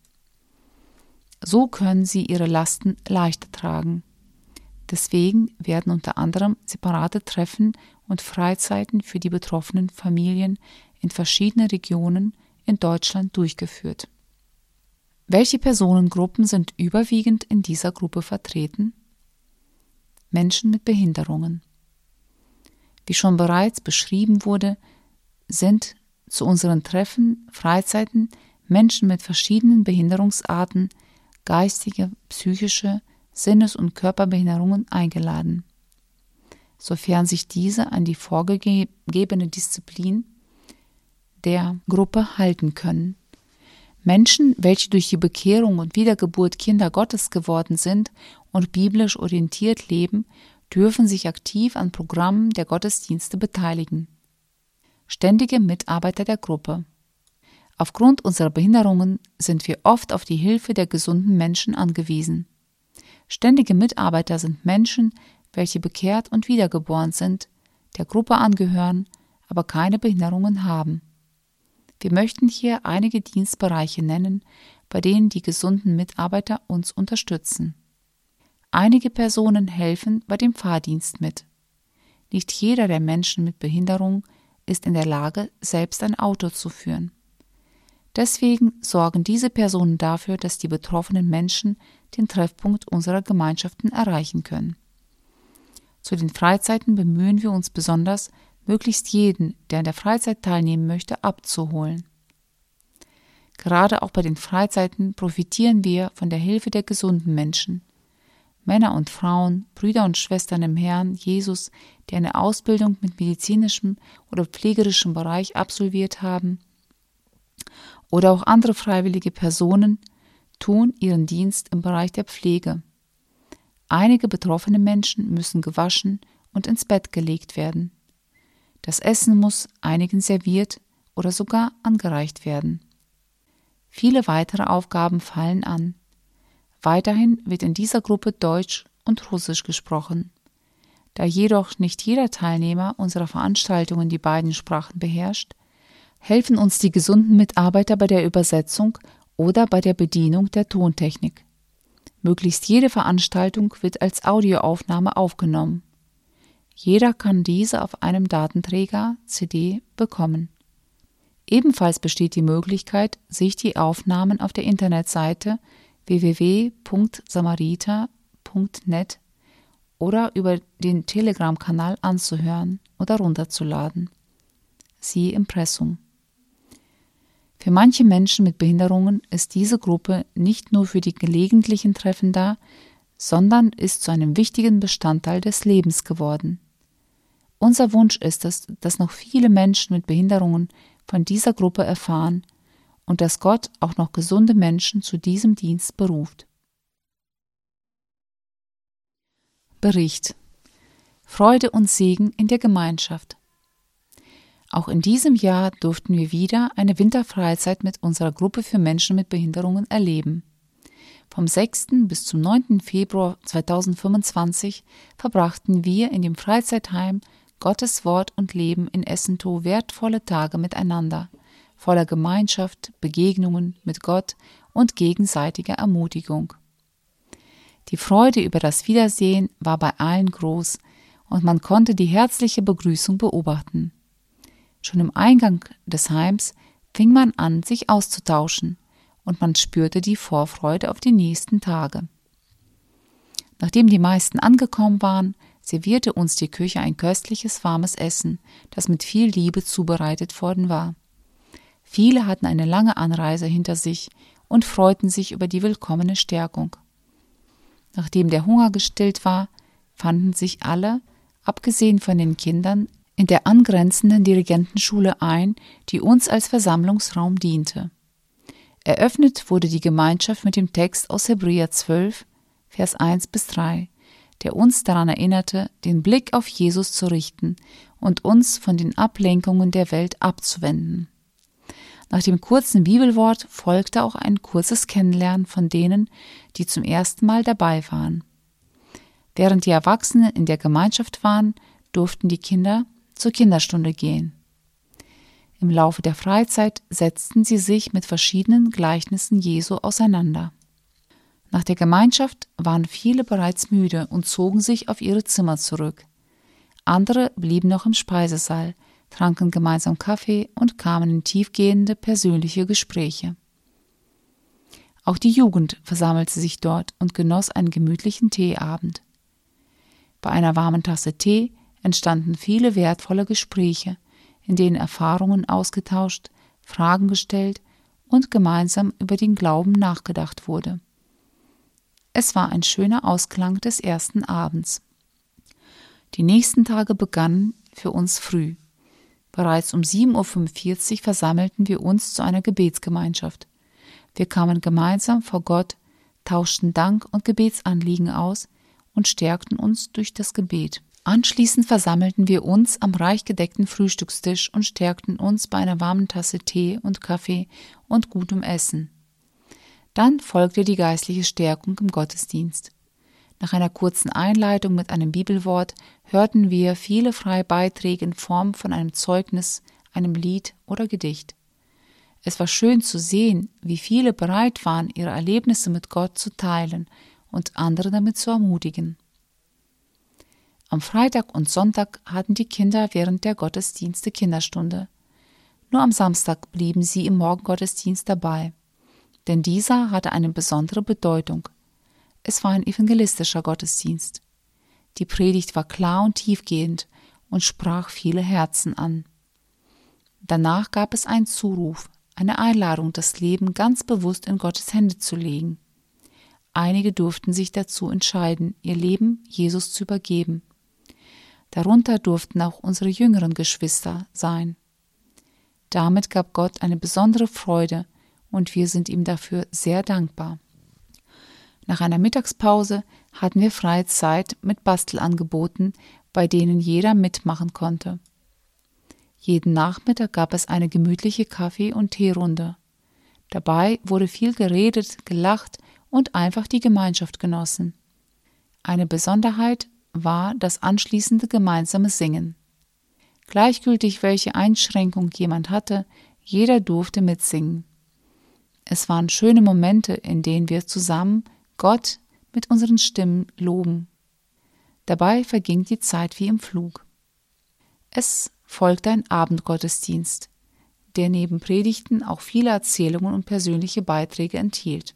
So können sie ihre Lasten leichter tragen. Deswegen werden unter anderem separate Treffen und Freizeiten für die betroffenen Familien in verschiedenen Regionen in Deutschland durchgeführt. Welche Personengruppen sind überwiegend in dieser Gruppe vertreten? Menschen mit Behinderungen. Wie schon bereits beschrieben wurde, sind zu unseren Treffen, Freizeiten Menschen mit verschiedenen Behinderungsarten, geistige, psychische, Sinnes- und Körperbehinderungen eingeladen, sofern sich diese an die vorgegebene Disziplin der Gruppe halten können. Menschen, welche durch die Bekehrung und Wiedergeburt Kinder Gottes geworden sind und biblisch orientiert leben, dürfen sich aktiv an Programmen der Gottesdienste beteiligen. Ständige Mitarbeiter der Gruppe. Aufgrund unserer Behinderungen sind wir oft auf die Hilfe der gesunden Menschen angewiesen. Ständige Mitarbeiter sind Menschen, welche bekehrt und wiedergeboren sind, der Gruppe angehören, aber keine Behinderungen haben. Wir möchten hier einige Dienstbereiche nennen, bei denen die gesunden Mitarbeiter uns unterstützen. Einige Personen helfen bei dem Fahrdienst mit. Nicht jeder der Menschen mit Behinderung ist in der Lage, selbst ein Auto zu führen. Deswegen sorgen diese Personen dafür, dass die betroffenen Menschen den Treffpunkt unserer Gemeinschaften erreichen können. Zu den Freizeiten bemühen wir uns besonders, möglichst jeden, der an der Freizeit teilnehmen möchte, abzuholen. Gerade auch bei den Freizeiten profitieren wir von der Hilfe der gesunden Menschen. Männer und Frauen, Brüder und Schwestern im Herrn Jesus, die eine Ausbildung mit medizinischem oder pflegerischem Bereich absolviert haben, oder auch andere freiwillige Personen tun ihren Dienst im Bereich der Pflege. Einige betroffene Menschen müssen gewaschen und ins Bett gelegt werden. Das Essen muss einigen serviert oder sogar angereicht werden. Viele weitere Aufgaben fallen an. Weiterhin wird in dieser Gruppe Deutsch und Russisch gesprochen. Da jedoch nicht jeder Teilnehmer unserer Veranstaltungen die beiden Sprachen beherrscht, helfen uns die gesunden Mitarbeiter bei der Übersetzung oder bei der Bedienung der Tontechnik. Möglichst jede Veranstaltung wird als Audioaufnahme aufgenommen. Jeder kann diese auf einem Datenträger, CD, bekommen. Ebenfalls besteht die Möglichkeit, sich die Aufnahmen auf der Internetseite www.samariter.net oder über den Telegram-Kanal anzuhören oder runterzuladen. Siehe Impressum. Für manche Menschen mit Behinderungen ist diese Gruppe nicht nur für die gelegentlichen Treffen da, sondern ist zu einem wichtigen Bestandteil des Lebens geworden. Unser Wunsch ist es, dass noch viele Menschen mit Behinderungen von dieser Gruppe erfahren und dass Gott auch noch gesunde Menschen zu diesem Dienst beruft. Bericht: Freude und Segen in der Gemeinschaft. Auch in diesem Jahr durften wir wieder eine Winterfreizeit mit unserer Gruppe für Menschen mit Behinderungen erleben. Vom 6. bis zum 9. Februar 2025 verbrachten wir in dem Freizeitheim Gottes Wort und Leben in Essentow wertvolle Tage miteinander, voller Gemeinschaft, Begegnungen mit Gott und gegenseitiger Ermutigung. Die Freude über das Wiedersehen war bei allen groß und man konnte die herzliche Begrüßung beobachten. Schon im Eingang des Heims fing man an, sich auszutauschen, und man spürte die Vorfreude auf die nächsten Tage. Nachdem die meisten angekommen waren, servierte uns die Küche ein köstliches, warmes Essen, das mit viel Liebe zubereitet worden war. Viele hatten eine lange Anreise hinter sich und freuten sich über die willkommene Stärkung. Nachdem der Hunger gestillt war, fanden sich alle, abgesehen von den Kindern, in der angrenzenden Dirigentenschule ein, die uns als Versammlungsraum diente. Eröffnet wurde die Gemeinschaft mit dem Text aus Hebräer 12, Vers 1-3, der uns daran erinnerte, den Blick auf Jesus zu richten und uns von den Ablenkungen der Welt abzuwenden. Nach dem kurzen Bibelwort folgte auch ein kurzes Kennenlernen von denen, die zum ersten Mal dabei waren. Während die Erwachsenen in der Gemeinschaft waren, durften die Kinder zur Kinderstunde gehen. Im Laufe der Freizeit setzten sie sich mit verschiedenen Gleichnissen Jesu auseinander. Nach der Gemeinschaft waren viele bereits müde und zogen sich auf ihre Zimmer zurück. Andere blieben noch im Speisesaal, tranken gemeinsam Kaffee und kamen in tiefgehende persönliche Gespräche. Auch die Jugend versammelte sich dort und genoss einen gemütlichen Teeabend. Bei einer warmen Tasse Tee entstanden viele wertvolle Gespräche, in denen Erfahrungen ausgetauscht, Fragen gestellt und gemeinsam über den Glauben nachgedacht wurde. Es war ein schöner Ausklang des ersten Abends. Die nächsten Tage begannen für uns früh. Bereits um 7:45 Uhr versammelten wir uns zu einer Gebetsgemeinschaft. Wir kamen gemeinsam vor Gott, tauschten Dank und Gebetsanliegen aus und stärkten uns durch das Gebet. Anschließend versammelten wir uns am reich gedeckten Frühstückstisch und stärkten uns bei einer warmen Tasse Tee und Kaffee und gutem Essen. Dann folgte die geistliche Stärkung im Gottesdienst. Nach einer kurzen Einleitung mit einem Bibelwort hörten wir viele freie Beiträge in Form von einem Zeugnis, einem Lied oder Gedicht. Es war schön zu sehen, wie viele bereit waren, ihre Erlebnisse mit Gott zu teilen und andere damit zu ermutigen. Am Freitag und Sonntag hatten die Kinder während der Gottesdienste Kinderstunde. Nur am Samstag blieben sie im Morgengottesdienst dabei, denn dieser hatte eine besondere Bedeutung. Es war ein evangelistischer Gottesdienst. Die Predigt war klar und tiefgehend und sprach viele Herzen an. Danach gab es einen Zuruf, eine Einladung, das Leben ganz bewusst in Gottes Hände zu legen. Einige durften sich dazu entscheiden, ihr Leben Jesus zu übergeben. Darunter durften auch unsere jüngeren Geschwister sein. Damit gab Gott eine besondere Freude und wir sind ihm dafür sehr dankbar. Nach einer Mittagspause hatten wir freie Zeit mit Bastelangeboten, bei denen jeder mitmachen konnte. Jeden Nachmittag gab es eine gemütliche Kaffee- und Teerunde. Dabei wurde viel geredet, gelacht und einfach die Gemeinschaft genossen. Eine Besonderheit war das anschließende gemeinsame Singen. Gleichgültig welche Einschränkung jemand hatte, jeder durfte mitsingen. Es waren schöne Momente, in denen wir zusammen Gott mit unseren Stimmen loben. Dabei verging die Zeit wie im Flug. Es folgte ein Abendgottesdienst, der neben Predigten auch viele Erzählungen und persönliche Beiträge enthielt.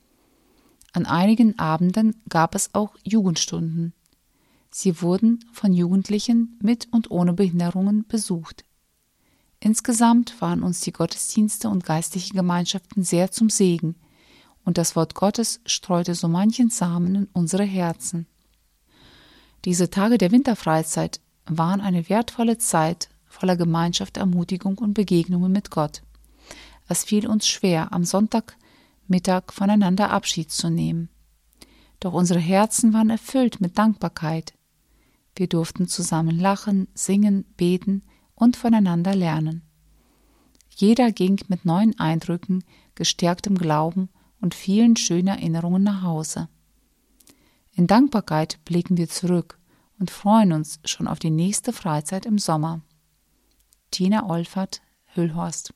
An einigen Abenden gab es auch Jugendstunden. Sie wurden von Jugendlichen mit und ohne Behinderungen besucht. Insgesamt waren uns die Gottesdienste und geistliche Gemeinschaften sehr zum Segen, und das Wort Gottes streute so manchen Samen in unsere Herzen. Diese Tage der Winterfreizeit waren eine wertvolle Zeit voller Gemeinschaft, Ermutigung und Begegnungen mit Gott. Es fiel uns schwer, am Sonntagmittag voneinander Abschied zu nehmen. Doch unsere Herzen waren erfüllt mit Dankbarkeit. Wir durften zusammen lachen, singen, beten und voneinander lernen. Jeder ging mit neuen Eindrücken, gestärktem Glauben und vielen schönen Erinnerungen nach Hause. In Dankbarkeit blicken wir zurück und freuen uns schon auf die nächste Freizeit im Sommer. Tina Olfert, Hüllhorst.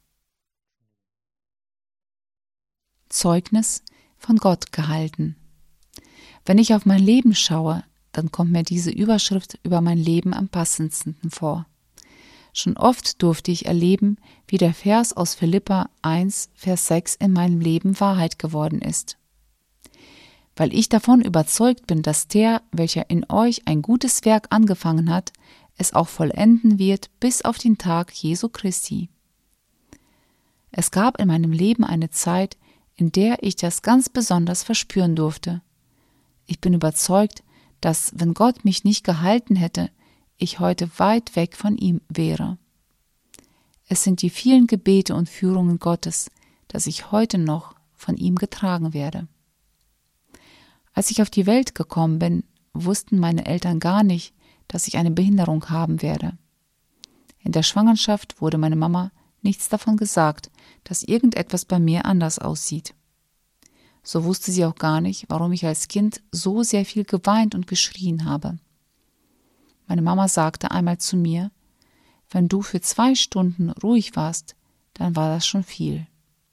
Zeugnis von Gott gehalten. Wenn ich auf mein Leben schaue, dann kommt mir diese Überschrift über mein Leben am passendsten vor. Schon oft durfte ich erleben, wie der Vers aus Philipper 1, Vers 6 in meinem Leben Wahrheit geworden ist. Weil ich davon überzeugt bin, dass der, welcher in euch ein gutes Werk angefangen hat, es auch vollenden wird bis auf den Tag Jesu Christi. Es gab in meinem Leben eine Zeit, in der ich das ganz besonders verspüren durfte. Ich bin überzeugt, dass, wenn Gott mich nicht gehalten hätte, ich heute weit weg von ihm wäre. Es sind die vielen Gebete und Führungen Gottes, dass ich heute noch von ihm getragen werde. Als ich auf die Welt gekommen bin, wussten meine Eltern gar nicht, dass ich eine Behinderung haben werde. In der Schwangerschaft wurde meine Mama nichts davon gesagt, dass irgendetwas bei mir anders aussieht. So wusste sie auch gar nicht, warum ich als Kind so sehr viel geweint und geschrien habe. Meine Mama sagte einmal zu mir, wenn du für 2 Stunden ruhig warst, dann war das schon viel.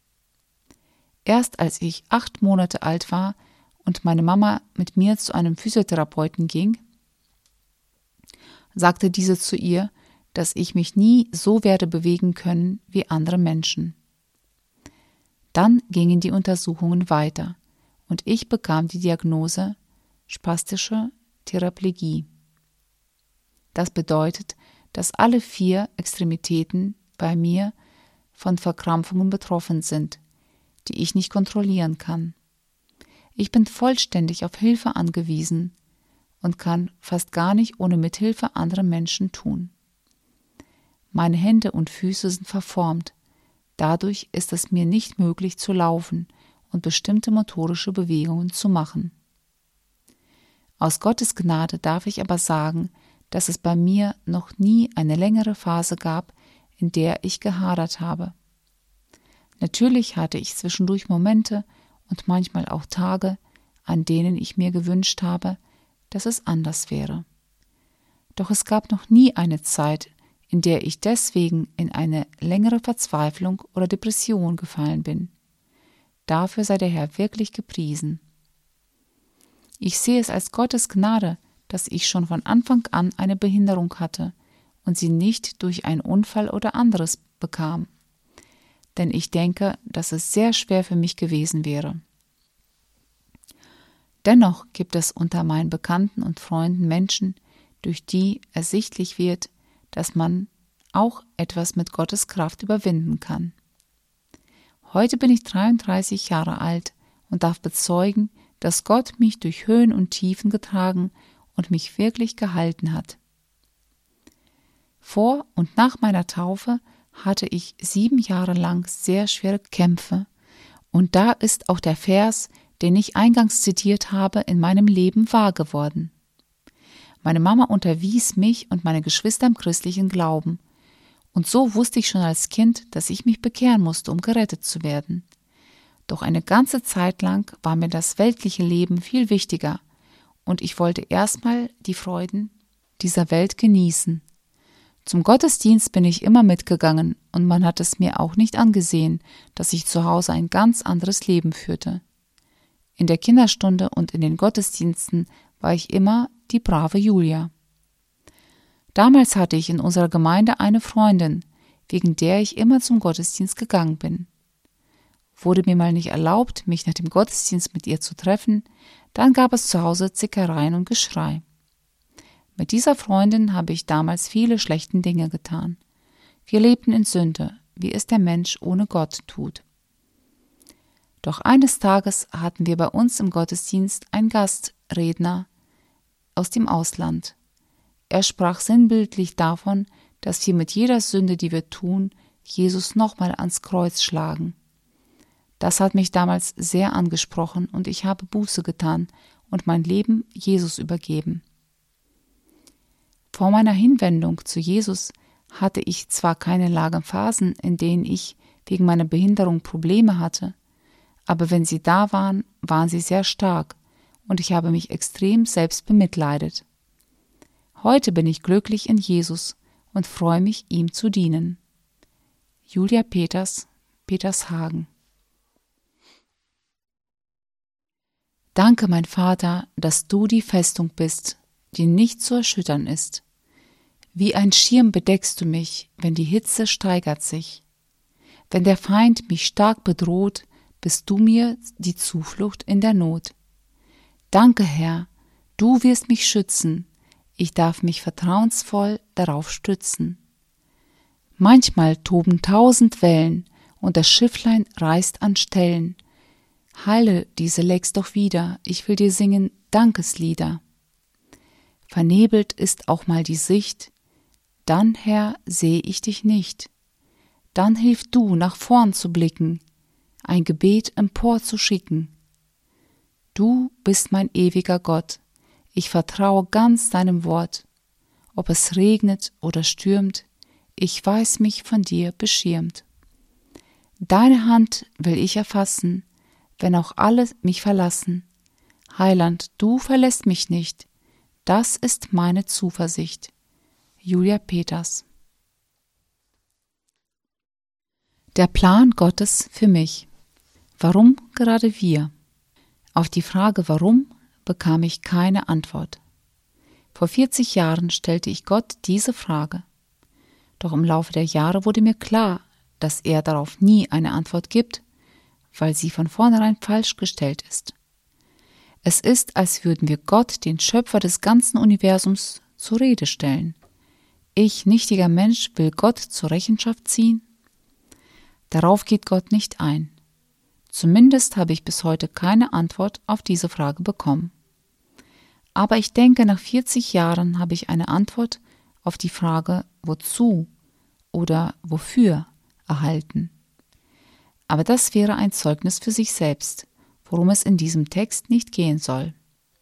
Erst als ich 8 Monate alt war und meine Mama mit mir zu einem Physiotherapeuten ging, sagte diese zu ihr, dass ich mich nie so werde bewegen können wie andere Menschen. Dann gingen die Untersuchungen weiter und ich bekam die Diagnose spastische Tetraplegie. Das bedeutet, dass alle 4 Extremitäten bei mir von Verkrampfungen betroffen sind, die ich nicht kontrollieren kann. Ich bin vollständig auf Hilfe angewiesen und kann fast gar nicht ohne Mithilfe anderer Menschen tun. Meine Hände und Füße sind verformt. Dadurch ist es mir nicht möglich zu laufen und bestimmte motorische Bewegungen zu machen. Aus Gottes Gnade darf ich aber sagen, dass es bei mir noch nie eine längere Phase gab, in der ich gehadert habe. Natürlich hatte ich zwischendurch Momente und manchmal auch Tage, an denen ich mir gewünscht habe, dass es anders wäre. Doch es gab noch nie eine Zeit, in der ich deswegen in eine längere Verzweiflung oder Depression gefallen bin. Dafür sei der Herr wirklich gepriesen. Ich sehe es als Gottes Gnade, dass ich schon von Anfang an eine Behinderung hatte und sie nicht durch einen Unfall oder anderes bekam. Denn ich denke, dass es sehr schwer für mich gewesen wäre. Dennoch gibt es unter meinen Bekannten und Freunden Menschen, durch die ersichtlich wird, dass man auch etwas mit Gottes Kraft überwinden kann. Heute bin ich 33 Jahre alt und darf bezeugen, dass Gott mich durch Höhen und Tiefen getragen und mich wirklich gehalten hat. Vor und nach meiner Taufe hatte ich 7 Jahre lang sehr schwere Kämpfe und da ist auch der Vers, den ich eingangs zitiert habe, in meinem Leben wahr geworden. Meine Mama unterwies mich und meine Geschwister im christlichen Glauben. Und so wusste ich schon als Kind, dass ich mich bekehren musste, um gerettet zu werden. Doch eine ganze Zeit lang war mir das weltliche Leben viel wichtiger und ich wollte erstmal die Freuden dieser Welt genießen. Zum Gottesdienst bin ich immer mitgegangen und man hat es mir auch nicht angesehen, dass ich zu Hause ein ganz anderes Leben führte. In der Kinderstunde und in den Gottesdiensten war ich immer die brave Julia. Damals hatte ich in unserer Gemeinde eine Freundin, wegen der ich immer zum Gottesdienst gegangen bin. Wurde mir mal nicht erlaubt, mich nach dem Gottesdienst mit ihr zu treffen, dann gab es zu Hause Zickereien und Geschrei. Mit dieser Freundin habe ich damals viele schlechte Dinge getan. Wir lebten in Sünde, wie es der Mensch ohne Gott tut. Doch eines Tages hatten wir bei uns im Gottesdienst einen Gastredner aus dem Ausland. Er sprach sinnbildlich davon, dass wir mit jeder Sünde, die wir tun, Jesus nochmal ans Kreuz schlagen. Das hat mich damals sehr angesprochen und ich habe Buße getan und mein Leben Jesus übergeben. Vor meiner Hinwendung zu Jesus hatte ich zwar keine langen Phasen, in denen ich wegen meiner Behinderung Probleme hatte, aber wenn sie da waren, waren sie sehr stark und ich habe mich extrem selbst bemitleidet. Heute bin ich glücklich in Jesus und freue mich, ihm zu dienen. Julia Peters, Petershagen. Danke, mein Vater, dass du die Festung bist, die nicht zu erschüttern ist. Wie ein Schirm bedeckst du mich, wenn die Hitze steigert sich. Wenn der Feind mich stark bedroht, bist du mir die Zuflucht in der Not. Danke, Herr, du wirst mich schützen, ich darf mich vertrauensvoll darauf stützen. Manchmal toben 1000 Wellen und das Schifflein reißt an Stellen. Heile diese Lecks doch wieder, ich will dir singen Dankeslieder. Vernebelt ist auch mal die Sicht, dann, Herr, sehe ich dich nicht. Dann hilf du, nach vorn zu blicken, ein Gebet empor zu schicken. Du bist mein ewiger Gott, ich vertraue ganz deinem Wort. Ob es regnet oder stürmt, ich weiß mich von dir beschirmt. Deine Hand will ich erfassen, wenn auch alle mich verlassen. Heiland, du verlässt mich nicht, das ist meine Zuversicht. Julia Peters. Der Plan Gottes für mich. Warum gerade wir? Auf die Frage warum bekam ich keine Antwort. Vor 40 Jahren stellte ich Gott diese Frage. Doch im Laufe der Jahre wurde mir klar, dass er darauf nie eine Antwort gibt, weil sie von vornherein falsch gestellt ist. Es ist, als würden wir Gott, den Schöpfer des ganzen Universums, zur Rede stellen. Ich, nichtiger Mensch, will Gott zur Rechenschaft ziehen? Darauf geht Gott nicht ein. Zumindest habe ich bis heute keine Antwort auf diese Frage bekommen. Aber ich denke, nach 40 Jahren habe ich eine Antwort auf die Frage wozu oder wofür erhalten. Aber das wäre ein Zeugnis für sich selbst, worum es in diesem Text nicht gehen soll.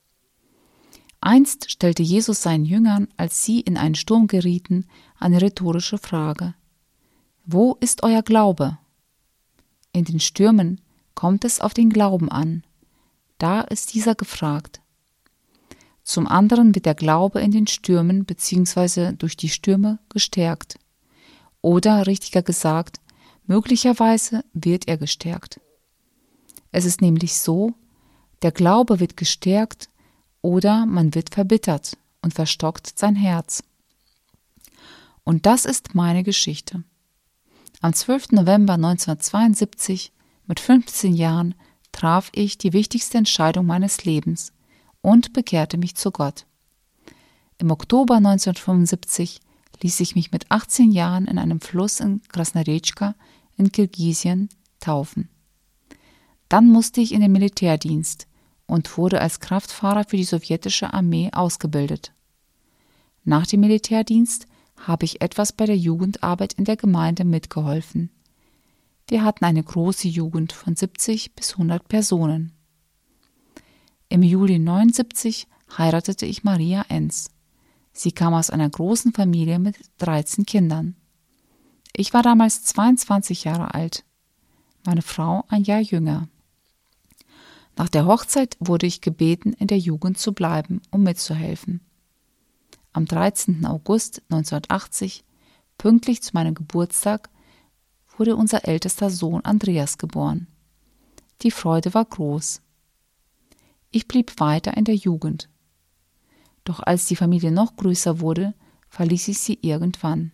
Einst stellte Jesus seinen Jüngern, als sie in einen Sturm gerieten, eine rhetorische Frage. Wo ist euer Glaube? In den Stürmen kommt es auf den Glauben an. Da ist dieser gefragt. Zum anderen wird der Glaube in den Stürmen bzw. durch die Stürme gestärkt. Oder, richtiger gesagt, möglicherweise wird er gestärkt. Es ist nämlich so, der Glaube wird gestärkt oder man wird verbittert und verstockt sein Herz. Und das ist meine Geschichte. Am 12. November 1972, mit 15 Jahren, traf ich die wichtigste Entscheidung meines Lebens und bekehrte mich zu Gott. Im Oktober 1975 ließ ich mich mit 18 Jahren in einem Fluss in Krasnaretschka in Kirgisien taufen. Dann musste ich in den Militärdienst und wurde als Kraftfahrer für die sowjetische Armee ausgebildet. Nach dem Militärdienst habe ich etwas bei der Jugendarbeit in der Gemeinde mitgeholfen. Wir hatten eine große Jugend von 70 bis 100 Personen. Im Juli 1979 heiratete ich Maria Enz. Sie kam aus einer großen Familie mit 13 Kindern. Ich war damals 22 Jahre alt, meine Frau ein Jahr jünger. Nach der Hochzeit wurde ich gebeten, in der Jugend zu bleiben, um mitzuhelfen. Am 13. August 1980, pünktlich zu meinem Geburtstag, wurde unser ältester Sohn Andreas geboren. Die Freude war groß. Ich blieb weiter in der Jugend. Doch als die Familie noch größer wurde, verließ ich sie irgendwann.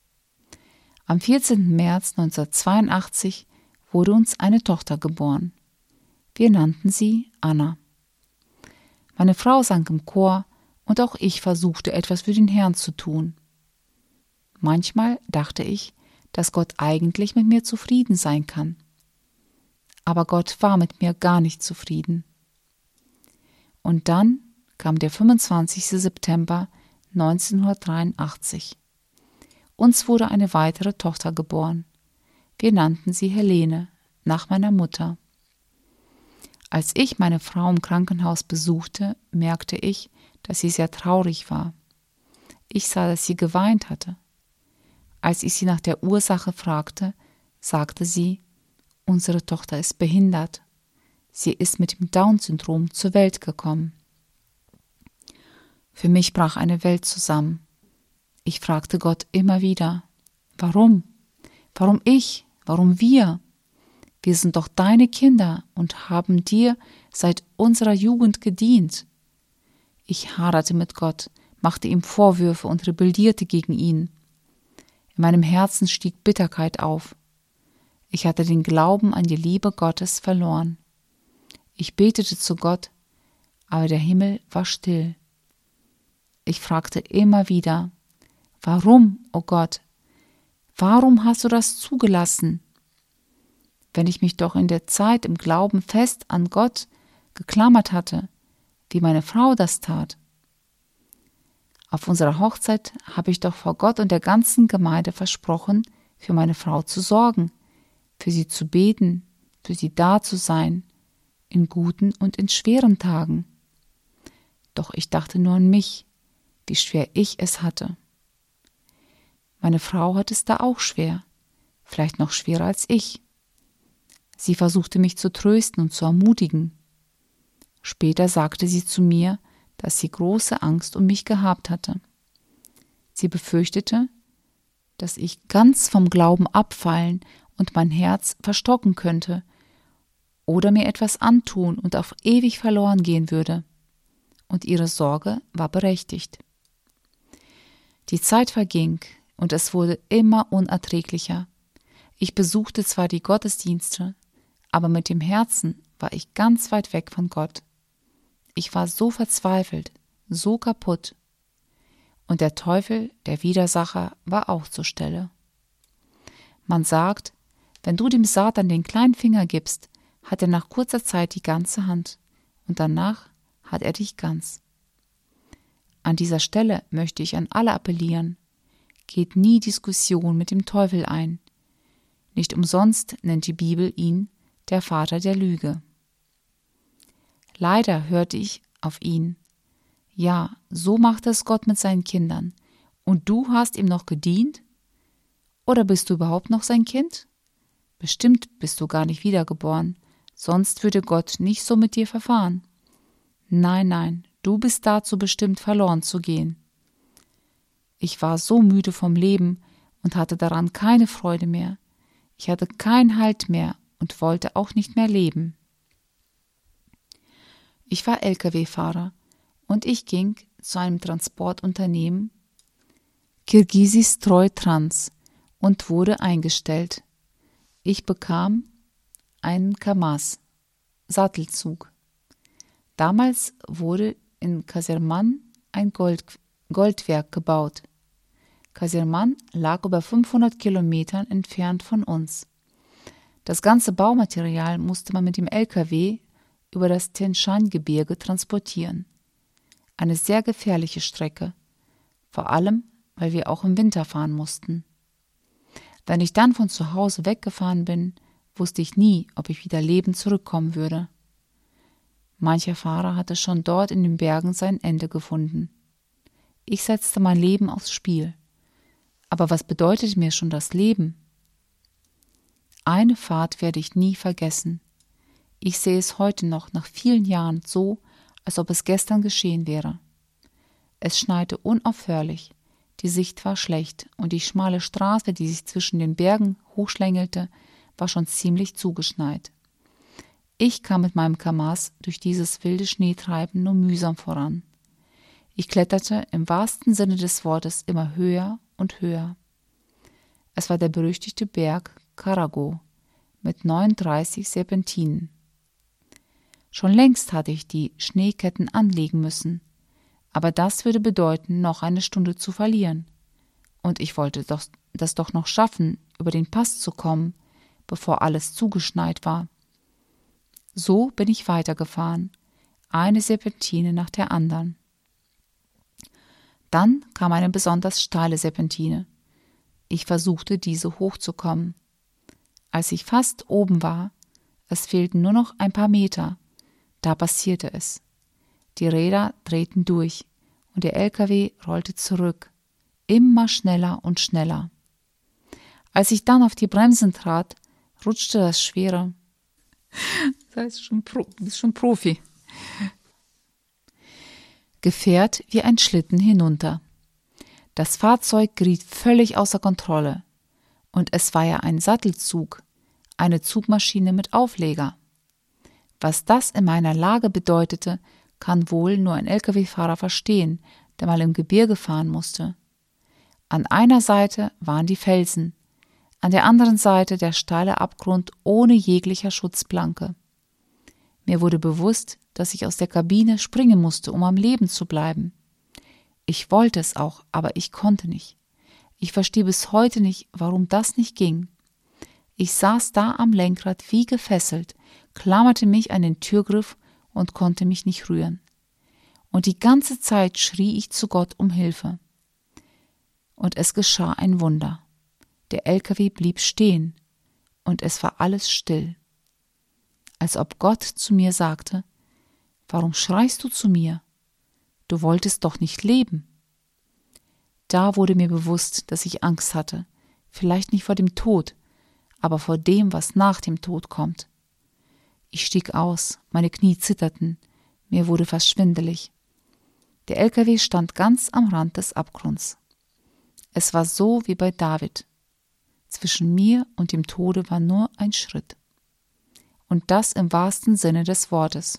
Am 14. März 1982 wurde uns eine Tochter geboren. Wir nannten sie Anna. Meine Frau sang im Chor und auch ich versuchte, etwas für den Herrn zu tun. Manchmal dachte ich, dass Gott eigentlich mit mir zufrieden sein kann. Aber Gott war mit mir gar nicht zufrieden. Und dann kam der 25. September 1983. Uns wurde eine weitere Tochter geboren. Wir nannten sie Helene, nach meiner Mutter. Als ich meine Frau im Krankenhaus besuchte, merkte ich, dass sie sehr traurig war. Ich sah, dass sie geweint hatte. Als ich sie nach der Ursache fragte, sagte sie, unsere Tochter ist behindert. Sie ist mit dem Down-Syndrom zur Welt gekommen. Für mich brach eine Welt zusammen. Ich fragte Gott immer wieder, warum? Warum ich? Warum wir? Wir sind doch deine Kinder und haben dir seit unserer Jugend gedient. Ich haderte mit Gott, machte ihm Vorwürfe und rebellierte gegen ihn. In meinem Herzen stieg Bitterkeit auf. Ich hatte den Glauben an die Liebe Gottes verloren. Ich betete zu Gott, aber der Himmel war still. Ich fragte immer wieder, warum, oh Gott, warum hast du das zugelassen? Wenn ich mich doch in der Zeit im Glauben fest an Gott geklammert hatte, wie meine Frau das tat. Auf unserer Hochzeit habe ich doch vor Gott und der ganzen Gemeinde versprochen, für meine Frau zu sorgen, für sie zu beten, für sie da zu sein, in guten und in schweren Tagen. Doch ich dachte nur an mich, wie schwer ich es hatte. Meine Frau hat es da auch schwer, vielleicht noch schwerer als ich. Sie versuchte mich zu trösten und zu ermutigen. Später sagte sie zu mir, dass sie große Angst um mich gehabt hatte. Sie befürchtete, dass ich ganz vom Glauben abfallen und mein Herz verstocken könnte oder mir etwas antun und auf ewig verloren gehen würde. Und ihre Sorge war berechtigt. Die Zeit verging und es wurde immer unerträglicher. Ich besuchte zwar die Gottesdienste, aber mit dem Herzen war ich ganz weit weg von Gott. Ich war so verzweifelt, so kaputt. Und der Teufel, der Widersacher, war auch zur Stelle. Man sagt, wenn du dem Satan den kleinen Finger gibst, hat er nach kurzer Zeit die ganze Hand und danach hat er dich ganz. An dieser Stelle möchte ich an alle appellieren, geht nie Diskussion mit dem Teufel ein. Nicht umsonst nennt die Bibel ihn der Vater der Lüge. Leider hörte ich auf ihn. Ja, so macht es Gott mit seinen Kindern. Und du hast ihm noch gedient? Oder bist du überhaupt noch sein Kind? Bestimmt bist du gar nicht wiedergeboren, sonst würde Gott nicht so mit dir verfahren. Nein, nein, du bist dazu bestimmt, verloren zu gehen. Ich war so müde vom Leben und hatte daran keine Freude mehr. Ich hatte keinen Halt mehr und wollte auch nicht mehr leben. Ich war Lkw-Fahrer und ich ging zu einem Transportunternehmen, Kirgisi-Stroj Trans, und wurde eingestellt. Ich bekam einen Kamaz, Sattelzug. Damals wurde in Kasirman ein Goldwerk gebaut. Kasirman lag über 500 Kilometern entfernt von uns. Das ganze Baumaterial musste man mit dem LKW über das Tian-Shan-Gebirge transportieren. Eine sehr gefährliche Strecke, vor allem, weil wir auch im Winter fahren mussten. Wenn ich dann von zu Hause weggefahren bin, wusste ich nie, ob ich wieder lebend zurückkommen würde. Mancher Fahrer hatte schon dort in den Bergen sein Ende gefunden. Ich setzte mein Leben aufs Spiel. Aber was bedeutet mir schon das Leben? Eine Fahrt werde ich nie vergessen. Ich sehe es heute noch, nach vielen Jahren, so, als ob es gestern geschehen wäre. Es schneite unaufhörlich, die Sicht war schlecht und die schmale Straße, die sich zwischen den Bergen hochschlängelte, war schon ziemlich zugeschneit. Ich kam mit meinem Kamaz durch dieses wilde Schneetreiben nur mühsam voran. Ich kletterte im wahrsten Sinne des Wortes immer höher und höher. Es war der berüchtigte Berg Karago mit 39 Serpentinen. Schon längst hatte ich die Schneeketten anlegen müssen, aber das würde bedeuten, noch eine Stunde zu verlieren. Und ich wollte das doch noch schaffen, über den Pass zu kommen, bevor alles zugeschneit war. So bin ich weitergefahren, eine Serpentine nach der anderen. Dann kam eine besonders steile Serpentine. Ich versuchte, diese hochzukommen. Als ich fast oben war, es fehlten nur noch ein paar Meter, da passierte es. Die Räder drehten durch und der LKW rollte zurück, immer schneller und schneller. Als ich dann auf die Bremsen trat, rutschte das schwere. Das ist schon Profi. Gefährt wie ein Schlitten hinunter. Das Fahrzeug geriet völlig außer Kontrolle. Und es war ja ein Sattelzug, eine Zugmaschine mit Aufleger. Was das in meiner Lage bedeutete, kann wohl nur ein Lkw-Fahrer verstehen, der mal im Gebirge fahren musste. An einer Seite waren die Felsen, an der anderen Seite der steile Abgrund ohne jeglicher Schutzplanke. Mir wurde bewusst, dass ich aus der Kabine springen musste, um am Leben zu bleiben. Ich wollte es auch, aber ich konnte nicht. Ich verstehe bis heute nicht, warum das nicht ging. Ich saß da am Lenkrad wie gefesselt, klammerte mich an den Türgriff und konnte mich nicht rühren. Und die ganze Zeit schrie ich zu Gott um Hilfe. Und es geschah ein Wunder. Der LKW blieb stehen und es war alles still. Als ob Gott zu mir sagte: Warum schreist du zu mir? Du wolltest doch nicht leben. Da wurde mir bewusst, dass ich Angst hatte, vielleicht nicht vor dem Tod, aber vor dem, was nach dem Tod kommt. Ich stieg aus, meine Knie zitterten, mir wurde fast schwindelig. Der LKW stand ganz am Rand des Abgrunds. Es war so wie bei David. Zwischen mir und dem Tode war nur ein Schritt. Und das im wahrsten Sinne des Wortes.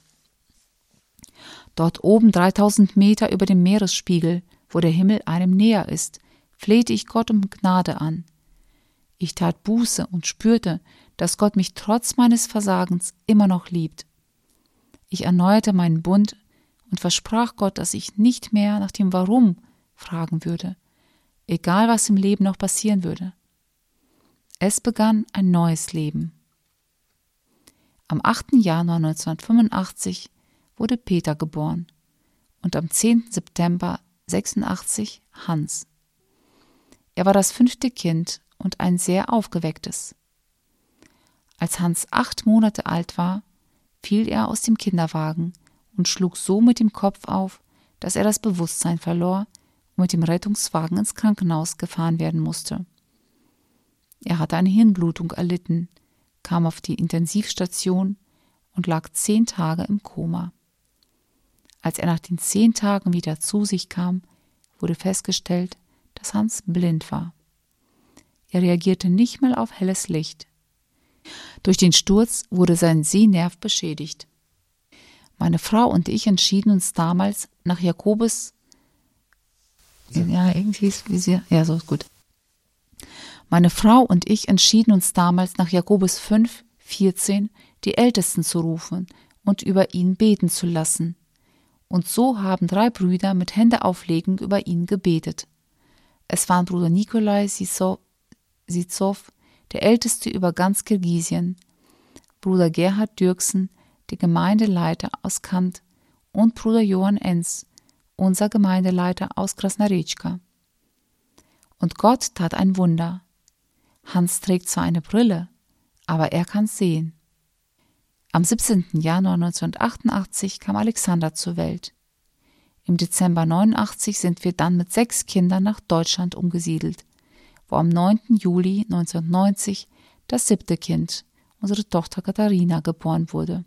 Dort oben 3000 Meter über dem Meeresspiegel, wo der Himmel einem näher ist, flehte ich Gott um Gnade an. Ich tat Buße und spürte, dass Gott mich trotz meines Versagens immer noch liebt. Ich erneuerte meinen Bund und versprach Gott, dass ich nicht mehr nach dem Warum fragen würde, egal was im Leben noch passieren würde. Es begann ein neues Leben. Am 8. Januar 1985 wurde Peter geboren und am 10. September 86 Hans. Er war das 5. Kind und ein sehr aufgewecktes. Als Hans 8 Monate alt war, fiel er aus dem Kinderwagen und schlug so mit dem Kopf auf, dass er das Bewusstsein verlor und mit dem Rettungswagen ins Krankenhaus gefahren werden musste. Er hatte eine Hirnblutung erlitten, kam auf die Intensivstation und lag 10 Tage im Koma. Als er nach den 10 Tagen wieder zu sich kam, wurde festgestellt, dass Hans blind war. Er reagierte nicht mal auf helles Licht. Durch den Sturz wurde sein Sehnerv beschädigt. Meine Frau und ich entschieden uns damals nach Jakobus. Meine Frau und ich entschieden uns damals nach Jakobus 5,14 die Ältesten zu rufen und über ihn beten zu lassen. Und so haben 3 Brüder mit Händeauflegen über ihn gebetet. Es waren Bruder Nikolai Sitzow, der Älteste über ganz Kirgisien, Bruder Gerhard Dürksen, der Gemeindeleiter aus Kant, und Bruder Johann Enz, unser Gemeindeleiter aus Krasnaretschka. Und Gott tat ein Wunder. Hans trägt zwar eine Brille, aber er kann sehen. Am 17. Januar 1988 kam Alexander zur Welt. Im Dezember 1989 sind wir dann mit 6 Kindern nach Deutschland umgesiedelt, wo am 9. Juli 1990 das 7. Kind, unsere Tochter Katharina, geboren wurde.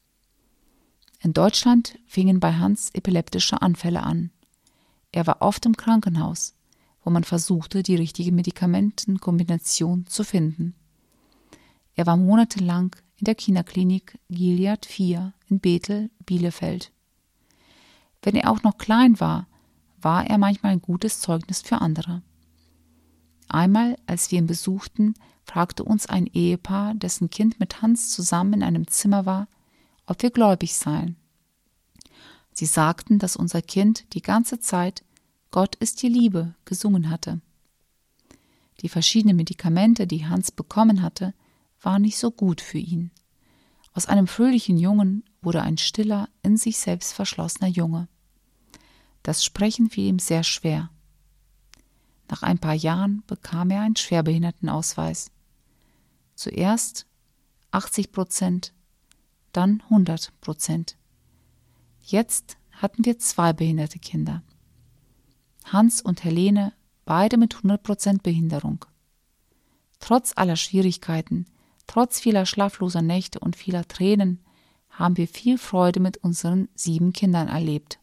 In Deutschland fingen bei Hans epileptische Anfälle an. Er war oft im Krankenhaus, wo man versuchte, die richtige Medikamentenkombination zu finden. Er war monatelang in der Kinderklinik Gilead 4 in Bethel, Bielefeld. Wenn er auch noch klein war, war er manchmal ein gutes Zeugnis für andere. Einmal, als wir ihn besuchten, fragte uns ein Ehepaar, dessen Kind mit Hans zusammen in einem Zimmer war, ob wir gläubig seien. Sie sagten, dass unser Kind die ganze Zeit »Gott ist die Liebe« gesungen hatte. Die verschiedenen Medikamente, die Hans bekommen hatte, waren nicht so gut für ihn. Aus einem fröhlichen Jungen wurde ein stiller, in sich selbst verschlossener Junge. Das Sprechen fiel ihm sehr schwer. Nach ein paar Jahren bekam er einen Schwerbehindertenausweis. Zuerst 80%, dann 100%. Jetzt hatten wir 2 behinderte Kinder. Hans und Helene, beide mit 100% Behinderung. Trotz aller Schwierigkeiten, trotz vieler schlafloser Nächte und vieler Tränen, haben wir viel Freude mit unseren 7 Kindern erlebt.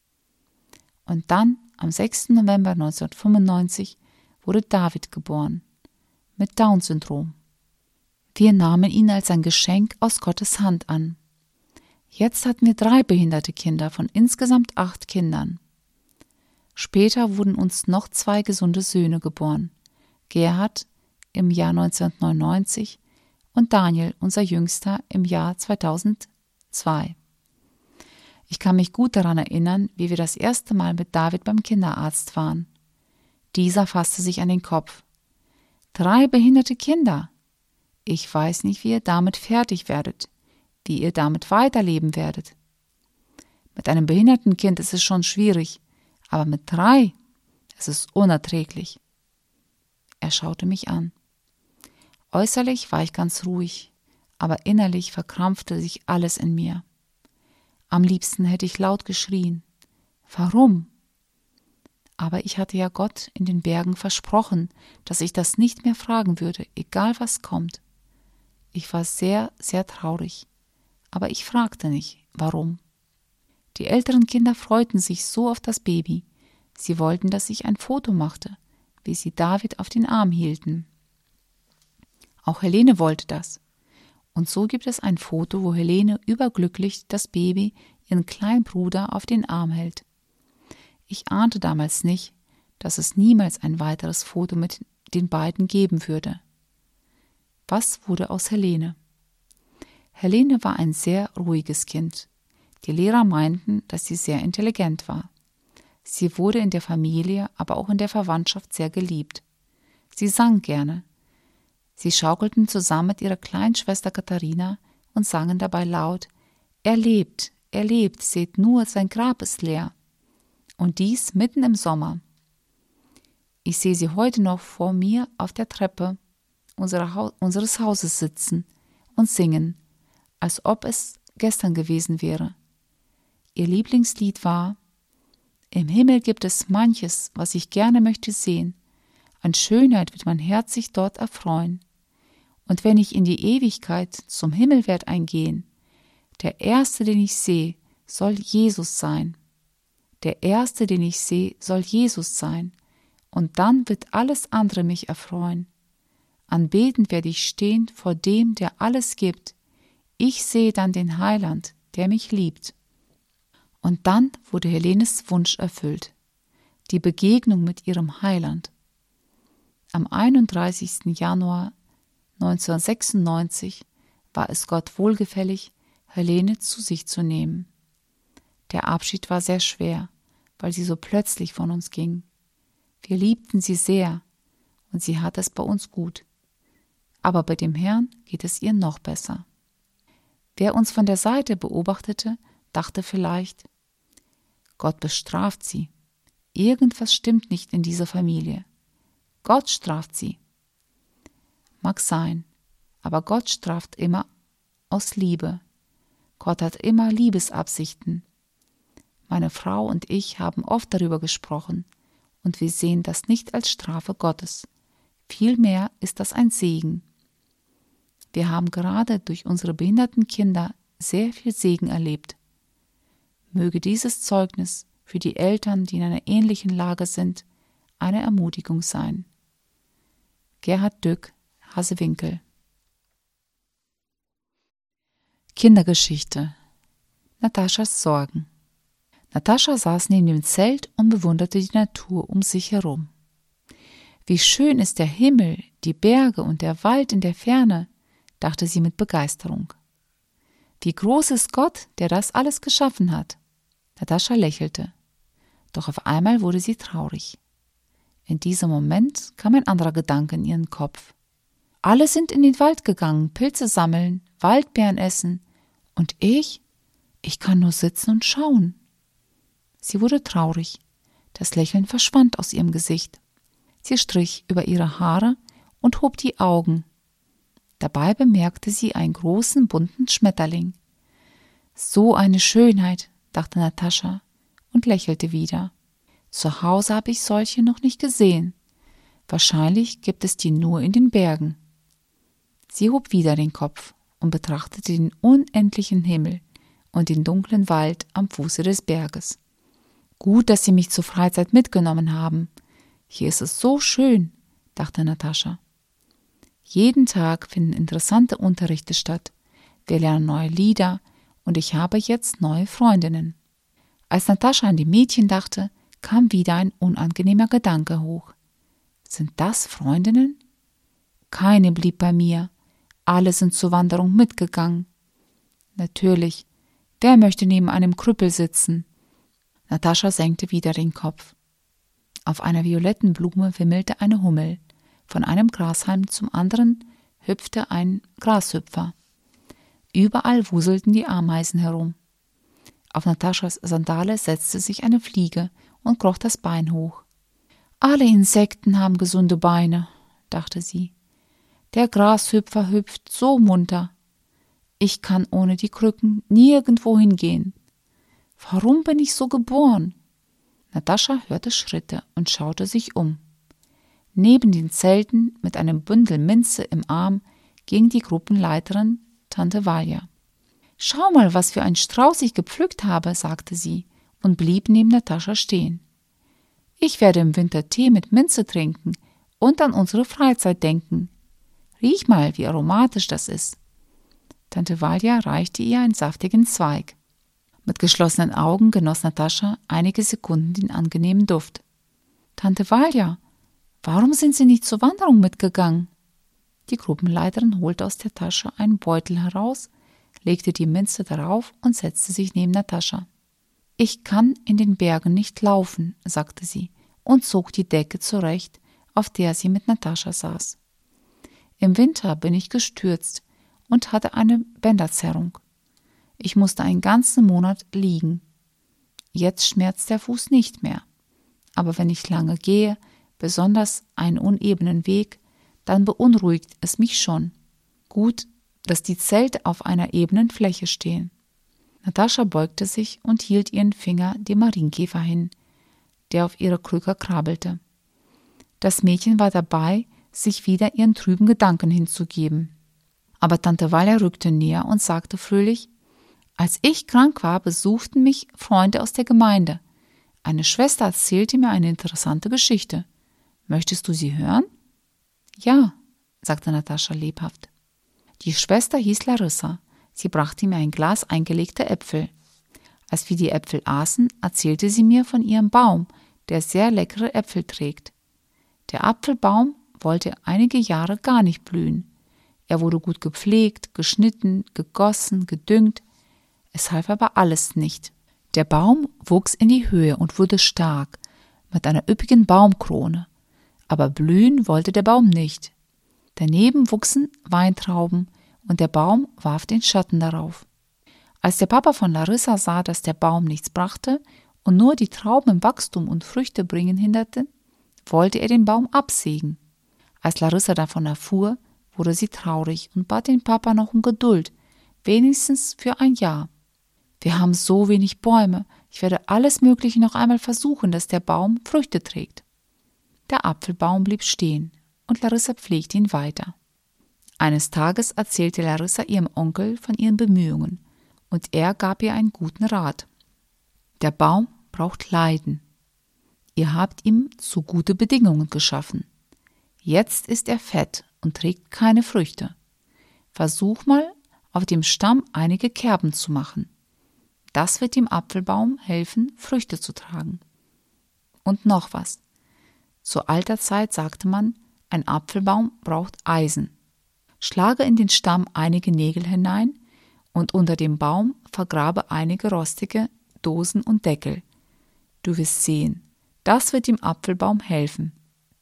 Und dann, am 6. November 1995, wurde David geboren, mit Down-Syndrom. Wir nahmen ihn als ein Geschenk aus Gottes Hand an. Jetzt hatten wir 3 behinderte Kinder von insgesamt 8 Kindern. Später wurden uns noch 2 gesunde Söhne geboren. Gerhard im Jahr 1999 und Daniel, unser Jüngster, im Jahr 2002. Ich kann mich gut daran erinnern, wie wir das erste Mal mit David beim Kinderarzt waren. Dieser fasste sich an den Kopf. 3 behinderte Kinder. Ich weiß nicht, wie ihr damit fertig werdet, wie ihr damit weiterleben werdet. Mit einem behinderten Kind ist es schon schwierig, aber mit 3 ist es unerträglich. Er schaute mich an. Äußerlich war ich ganz ruhig, aber innerlich verkrampfte sich alles in mir. Am liebsten hätte ich laut geschrien. Warum? Aber ich hatte ja Gott in den Bergen versprochen, dass ich das nicht mehr fragen würde, egal was kommt. Ich war sehr, sehr traurig, aber ich fragte nicht, warum. Die älteren Kinder freuten sich so auf das Baby. Sie wollten, dass ich ein Foto machte, wie sie David auf den Arm hielten. Auch Helene wollte das. Und so gibt es ein Foto, wo Helene überglücklich das Baby, ihren kleinen Bruder, auf den Arm hält. Ich ahnte damals nicht, dass es niemals ein weiteres Foto mit den beiden geben würde. Was wurde aus Helene? Helene war ein sehr ruhiges Kind. Die Lehrer meinten, dass sie sehr intelligent war. Sie wurde in der Familie, aber auch in der Verwandtschaft sehr geliebt. Sie sang gerne. Sie schaukelten zusammen mit ihrer kleinen Schwester Katharina und sangen dabei laut: Er lebt, seht nur, sein Grab ist leer. Und dies mitten im Sommer. Ich sehe sie heute noch vor mir auf der Treppe unseres Hauses sitzen und singen, als ob es gestern gewesen wäre. Ihr Lieblingslied war: Im Himmel gibt es manches, was ich gerne möchte sehen. An Schönheit wird mein Herz sich dort erfreuen. Und wenn ich in die Ewigkeit zum Himmel werd eingehen, der Erste, den ich sehe, soll Jesus sein. Der Erste, den ich sehe, soll Jesus sein. Und dann wird alles andere mich erfreuen. Anbetend werde ich stehen vor dem, der alles gibt. Ich sehe dann den Heiland, der mich liebt. Und dann wurde Helenes Wunsch erfüllt. Die Begegnung mit ihrem Heiland. Am 31. Januar 1996 war es Gott wohlgefällig, Helene zu sich zu nehmen. Der Abschied war sehr schwer, weil sie so plötzlich von uns ging. Wir liebten sie sehr und sie hat es bei uns gut. Aber bei dem Herrn geht es ihr noch besser. Wer uns von der Seite beobachtete, dachte vielleicht: Gott bestraft sie. Irgendwas stimmt nicht in dieser Familie. Gott straft sie. Mag sein, aber Gott straft immer aus Liebe. Gott hat immer Liebesabsichten. Meine Frau und ich haben oft darüber gesprochen und wir sehen das nicht als Strafe Gottes. Vielmehr ist das ein Segen. Wir haben gerade durch unsere behinderten Kinder sehr viel Segen erlebt. Möge dieses Zeugnis für die Eltern, die in einer ähnlichen Lage sind, eine Ermutigung sein. Gerhard Dück, Hasewinkel. Kindergeschichte. Nataschas Sorgen. Natascha saß neben dem Zelt und bewunderte die Natur um sich herum. Wie schön ist der Himmel, die Berge und der Wald in der Ferne, dachte sie mit Begeisterung. Wie groß ist Gott, der das alles geschaffen hat? Natascha lächelte. Doch auf einmal wurde sie traurig. In diesem Moment kam ein anderer Gedanke in ihren Kopf. Alle sind in den Wald gegangen, Pilze sammeln, Waldbeeren essen. Und ich kann nur sitzen und schauen. Sie wurde traurig. Das Lächeln verschwand aus ihrem Gesicht. Sie strich über ihre Haare und hob die Augen. Dabei bemerkte sie einen großen, bunten Schmetterling. So eine Schönheit, dachte Natascha und lächelte wieder. Zu Hause habe ich solche noch nicht gesehen. Wahrscheinlich gibt es die nur in den Bergen. Sie hob wieder den Kopf und betrachtete den unendlichen Himmel und den dunklen Wald am Fuße des Berges. Gut, dass Sie mich zur Freizeit mitgenommen haben. Hier ist es so schön, dachte Natascha. Jeden Tag finden interessante Unterrichte statt. Wir lernen neue Lieder und ich habe jetzt neue Freundinnen. Als Natascha an die Mädchen dachte, kam wieder ein unangenehmer Gedanke hoch. Sind das Freundinnen? Keine blieb bei mir. Alle sind zur Wanderung mitgegangen. Natürlich, wer möchte neben einem Krüppel sitzen? Natascha senkte wieder den Kopf. Auf einer violetten Blume wimmelte eine Hummel. Von einem Grashalm zum anderen hüpfte ein Grashüpfer. Überall wuselten die Ameisen herum. Auf Nataschas Sandale setzte sich eine Fliege und kroch das Bein hoch. Alle Insekten haben gesunde Beine, dachte sie. Der Grashüpfer hüpft so munter. Ich kann ohne die Krücken nirgendwo hingehen. Warum bin ich so geboren? Natascha hörte Schritte und schaute sich um. Neben den Zelten mit einem Bündel Minze im Arm ging die Gruppenleiterin Tante Valja. »Schau mal, was für einen Strauß ich gepflückt habe«, sagte sie und blieb neben Natascha stehen. »Ich werde im Winter Tee mit Minze trinken und an unsere Freizeit denken. Riech mal, wie aromatisch das ist.« Tante Valja reichte ihr einen saftigen Zweig. Mit geschlossenen Augen genoss Natascha einige Sekunden den angenehmen Duft. »Tante Valja, warum sind Sie nicht zur Wanderung mitgegangen?« Die Gruppenleiterin holte aus der Tasche einen Beutel heraus, legte die Minze darauf und setzte sich neben Natascha. »Ich kann in den Bergen nicht laufen«, sagte sie und zog die Decke zurecht, auf der sie mit Natascha saß. »Im Winter bin ich gestürzt und hatte eine Bänderzerrung. Ich musste einen ganzen Monat liegen. Jetzt schmerzt der Fuß nicht mehr. Aber wenn ich lange gehe, besonders einen unebenen Weg, dann beunruhigt es mich schon. Gut, dass die Zelte auf einer ebenen Fläche stehen.« Natascha beugte sich und hielt ihren Finger dem Marienkäfer hin, der auf ihrer Krücke krabbelte. Das Mädchen war dabei, sich wieder ihren trüben Gedanken hinzugeben. Aber Tante Valja rückte näher und sagte fröhlich: »Als ich krank war, besuchten mich Freunde aus der Gemeinde. Eine Schwester erzählte mir eine interessante Geschichte. Möchtest du sie hören?« »Ja«, sagte Natascha lebhaft. Die Schwester hieß Larissa. Sie brachte mir ein Glas eingelegter Äpfel. Als wir die Äpfel aßen, erzählte sie mir von ihrem Baum, der sehr leckere Äpfel trägt. Der Apfelbaum wollte einige Jahre gar nicht blühen. Er wurde gut gepflegt, geschnitten, gegossen, gedüngt. Es half aber alles nicht. Der Baum wuchs in die Höhe und wurde stark, mit einer üppigen Baumkrone. Aber blühen wollte der Baum nicht. Daneben wuchsen Weintrauben und der Baum warf den Schatten darauf. Als der Papa von Larissa sah, dass der Baum nichts brachte und nur die Trauben im Wachstum und Früchte bringen hinderten, wollte er den Baum absägen. Als Larissa davon erfuhr, wurde sie traurig und bat den Papa noch um Geduld, wenigstens für ein Jahr. »Wir haben so wenig Bäume, ich werde alles Mögliche noch einmal versuchen, dass der Baum Früchte trägt.« Der Apfelbaum blieb stehen und Larissa pflegte ihn weiter. Eines Tages erzählte Larissa ihrem Onkel von ihren Bemühungen und er gab ihr einen guten Rat. »Der Baum braucht Leiden. Ihr habt ihm zu gute Bedingungen geschaffen. Jetzt ist er fett und trägt keine Früchte. Versuch mal, auf dem Stamm einige Kerben zu machen. Das wird dem Apfelbaum helfen, Früchte zu tragen. Und noch was. Zu alter Zeit sagte man, ein Apfelbaum braucht Eisen. Schlage in den Stamm einige Nägel hinein und unter dem Baum vergrabe einige rostige Dosen und Deckel. Du wirst sehen, das wird dem Apfelbaum helfen.«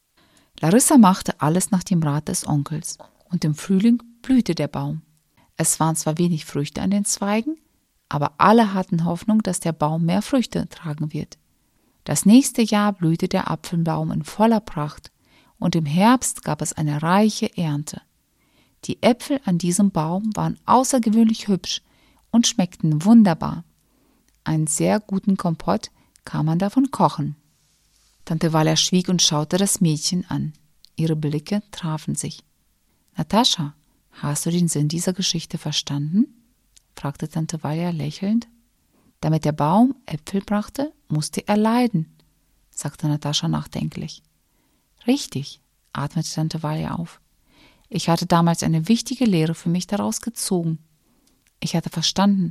Larissa machte alles nach dem Rat des Onkels und im Frühling blühte der Baum. Es waren zwar wenig Früchte an den Zweigen, aber alle hatten Hoffnung, dass der Baum mehr Früchte tragen wird. Das nächste Jahr blühte der Apfelbaum in voller Pracht und im Herbst gab es eine reiche Ernte. Die Äpfel an diesem Baum waren außergewöhnlich hübsch und schmeckten wunderbar. Einen sehr guten Kompott kann man davon kochen. Tante Valja schwieg und schaute das Mädchen an. Ihre Blicke trafen sich. »Natascha, hast du den Sinn dieser Geschichte verstanden?« fragte Tante Valja lächelnd. »Damit der Baum Äpfel brachte, musste er leiden«, sagte Natascha nachdenklich. »Richtig«, atmete Tante Valja auf. »Ich hatte damals eine wichtige Lehre für mich daraus gezogen. Ich hatte verstanden,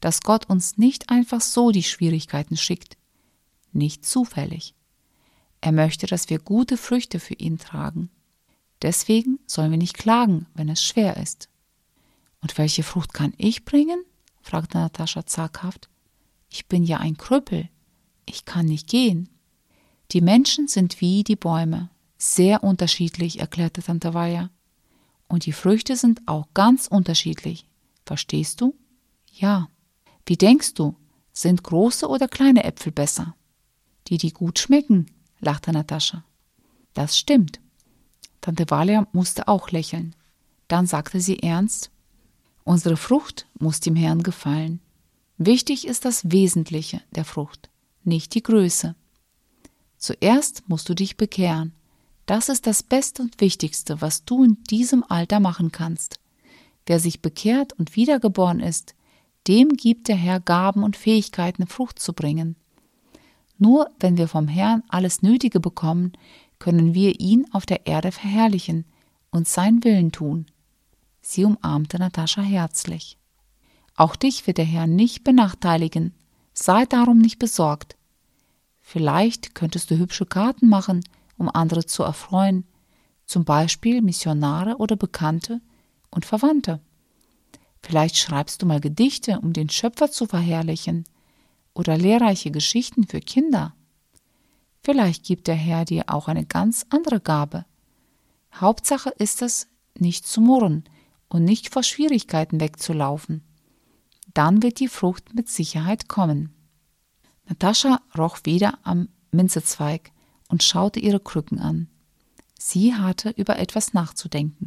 dass Gott uns nicht einfach so die Schwierigkeiten schickt, nicht zufällig. Er möchte, dass wir gute Früchte für ihn tragen. Deswegen sollen wir nicht klagen, wenn es schwer ist. Und welche Frucht kann ich bringen? Fragte Natascha zaghaft. Ich bin ja ein Krüppel. Ich kann nicht gehen. Die Menschen sind wie die Bäume. Sehr unterschiedlich, erklärte Tante Vanya. Und die Früchte sind auch ganz unterschiedlich. Verstehst du? Ja. Wie denkst du, sind große oder kleine Äpfel besser? Die gut schmecken, lachte Natascha. Das stimmt. Tante Vanya musste auch lächeln. Dann sagte sie ernst, unsere Frucht muss dem Herrn gefallen. Wichtig ist das Wesentliche der Frucht, nicht die Größe. Zuerst musst du dich bekehren. Das ist das Beste und Wichtigste, was du in diesem Alter machen kannst. Wer sich bekehrt und wiedergeboren ist, dem gibt der Herr Gaben und Fähigkeiten, Frucht zu bringen. Nur wenn wir vom Herrn alles Nötige bekommen, können wir ihn auf der Erde verherrlichen und seinen Willen tun. Sie umarmte Natascha herzlich. Auch dich wird der Herr nicht benachteiligen. Sei darum nicht besorgt. Vielleicht könntest du hübsche Karten machen, um andere zu erfreuen, zum Beispiel Missionare oder Bekannte und Verwandte. Vielleicht schreibst du mal Gedichte, um den Schöpfer zu verherrlichen, oder lehrreiche Geschichten für Kinder. Vielleicht gibt der Herr dir auch eine ganz andere Gabe. Hauptsache ist es, nicht zu murren und nicht vor Schwierigkeiten wegzulaufen. Dann wird die Frucht mit Sicherheit kommen. Natascha roch wieder am Minzezweig und schaute ihre Krücken an. Sie hatte über etwas nachzudenken.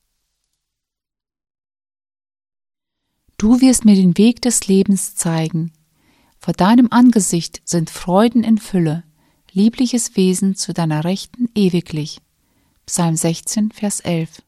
Du wirst mir den Weg des Lebens zeigen. Vor deinem Angesicht sind Freuden in Fülle, liebliches Wesen zu deiner Rechten ewiglich. Psalm 16, Vers 11.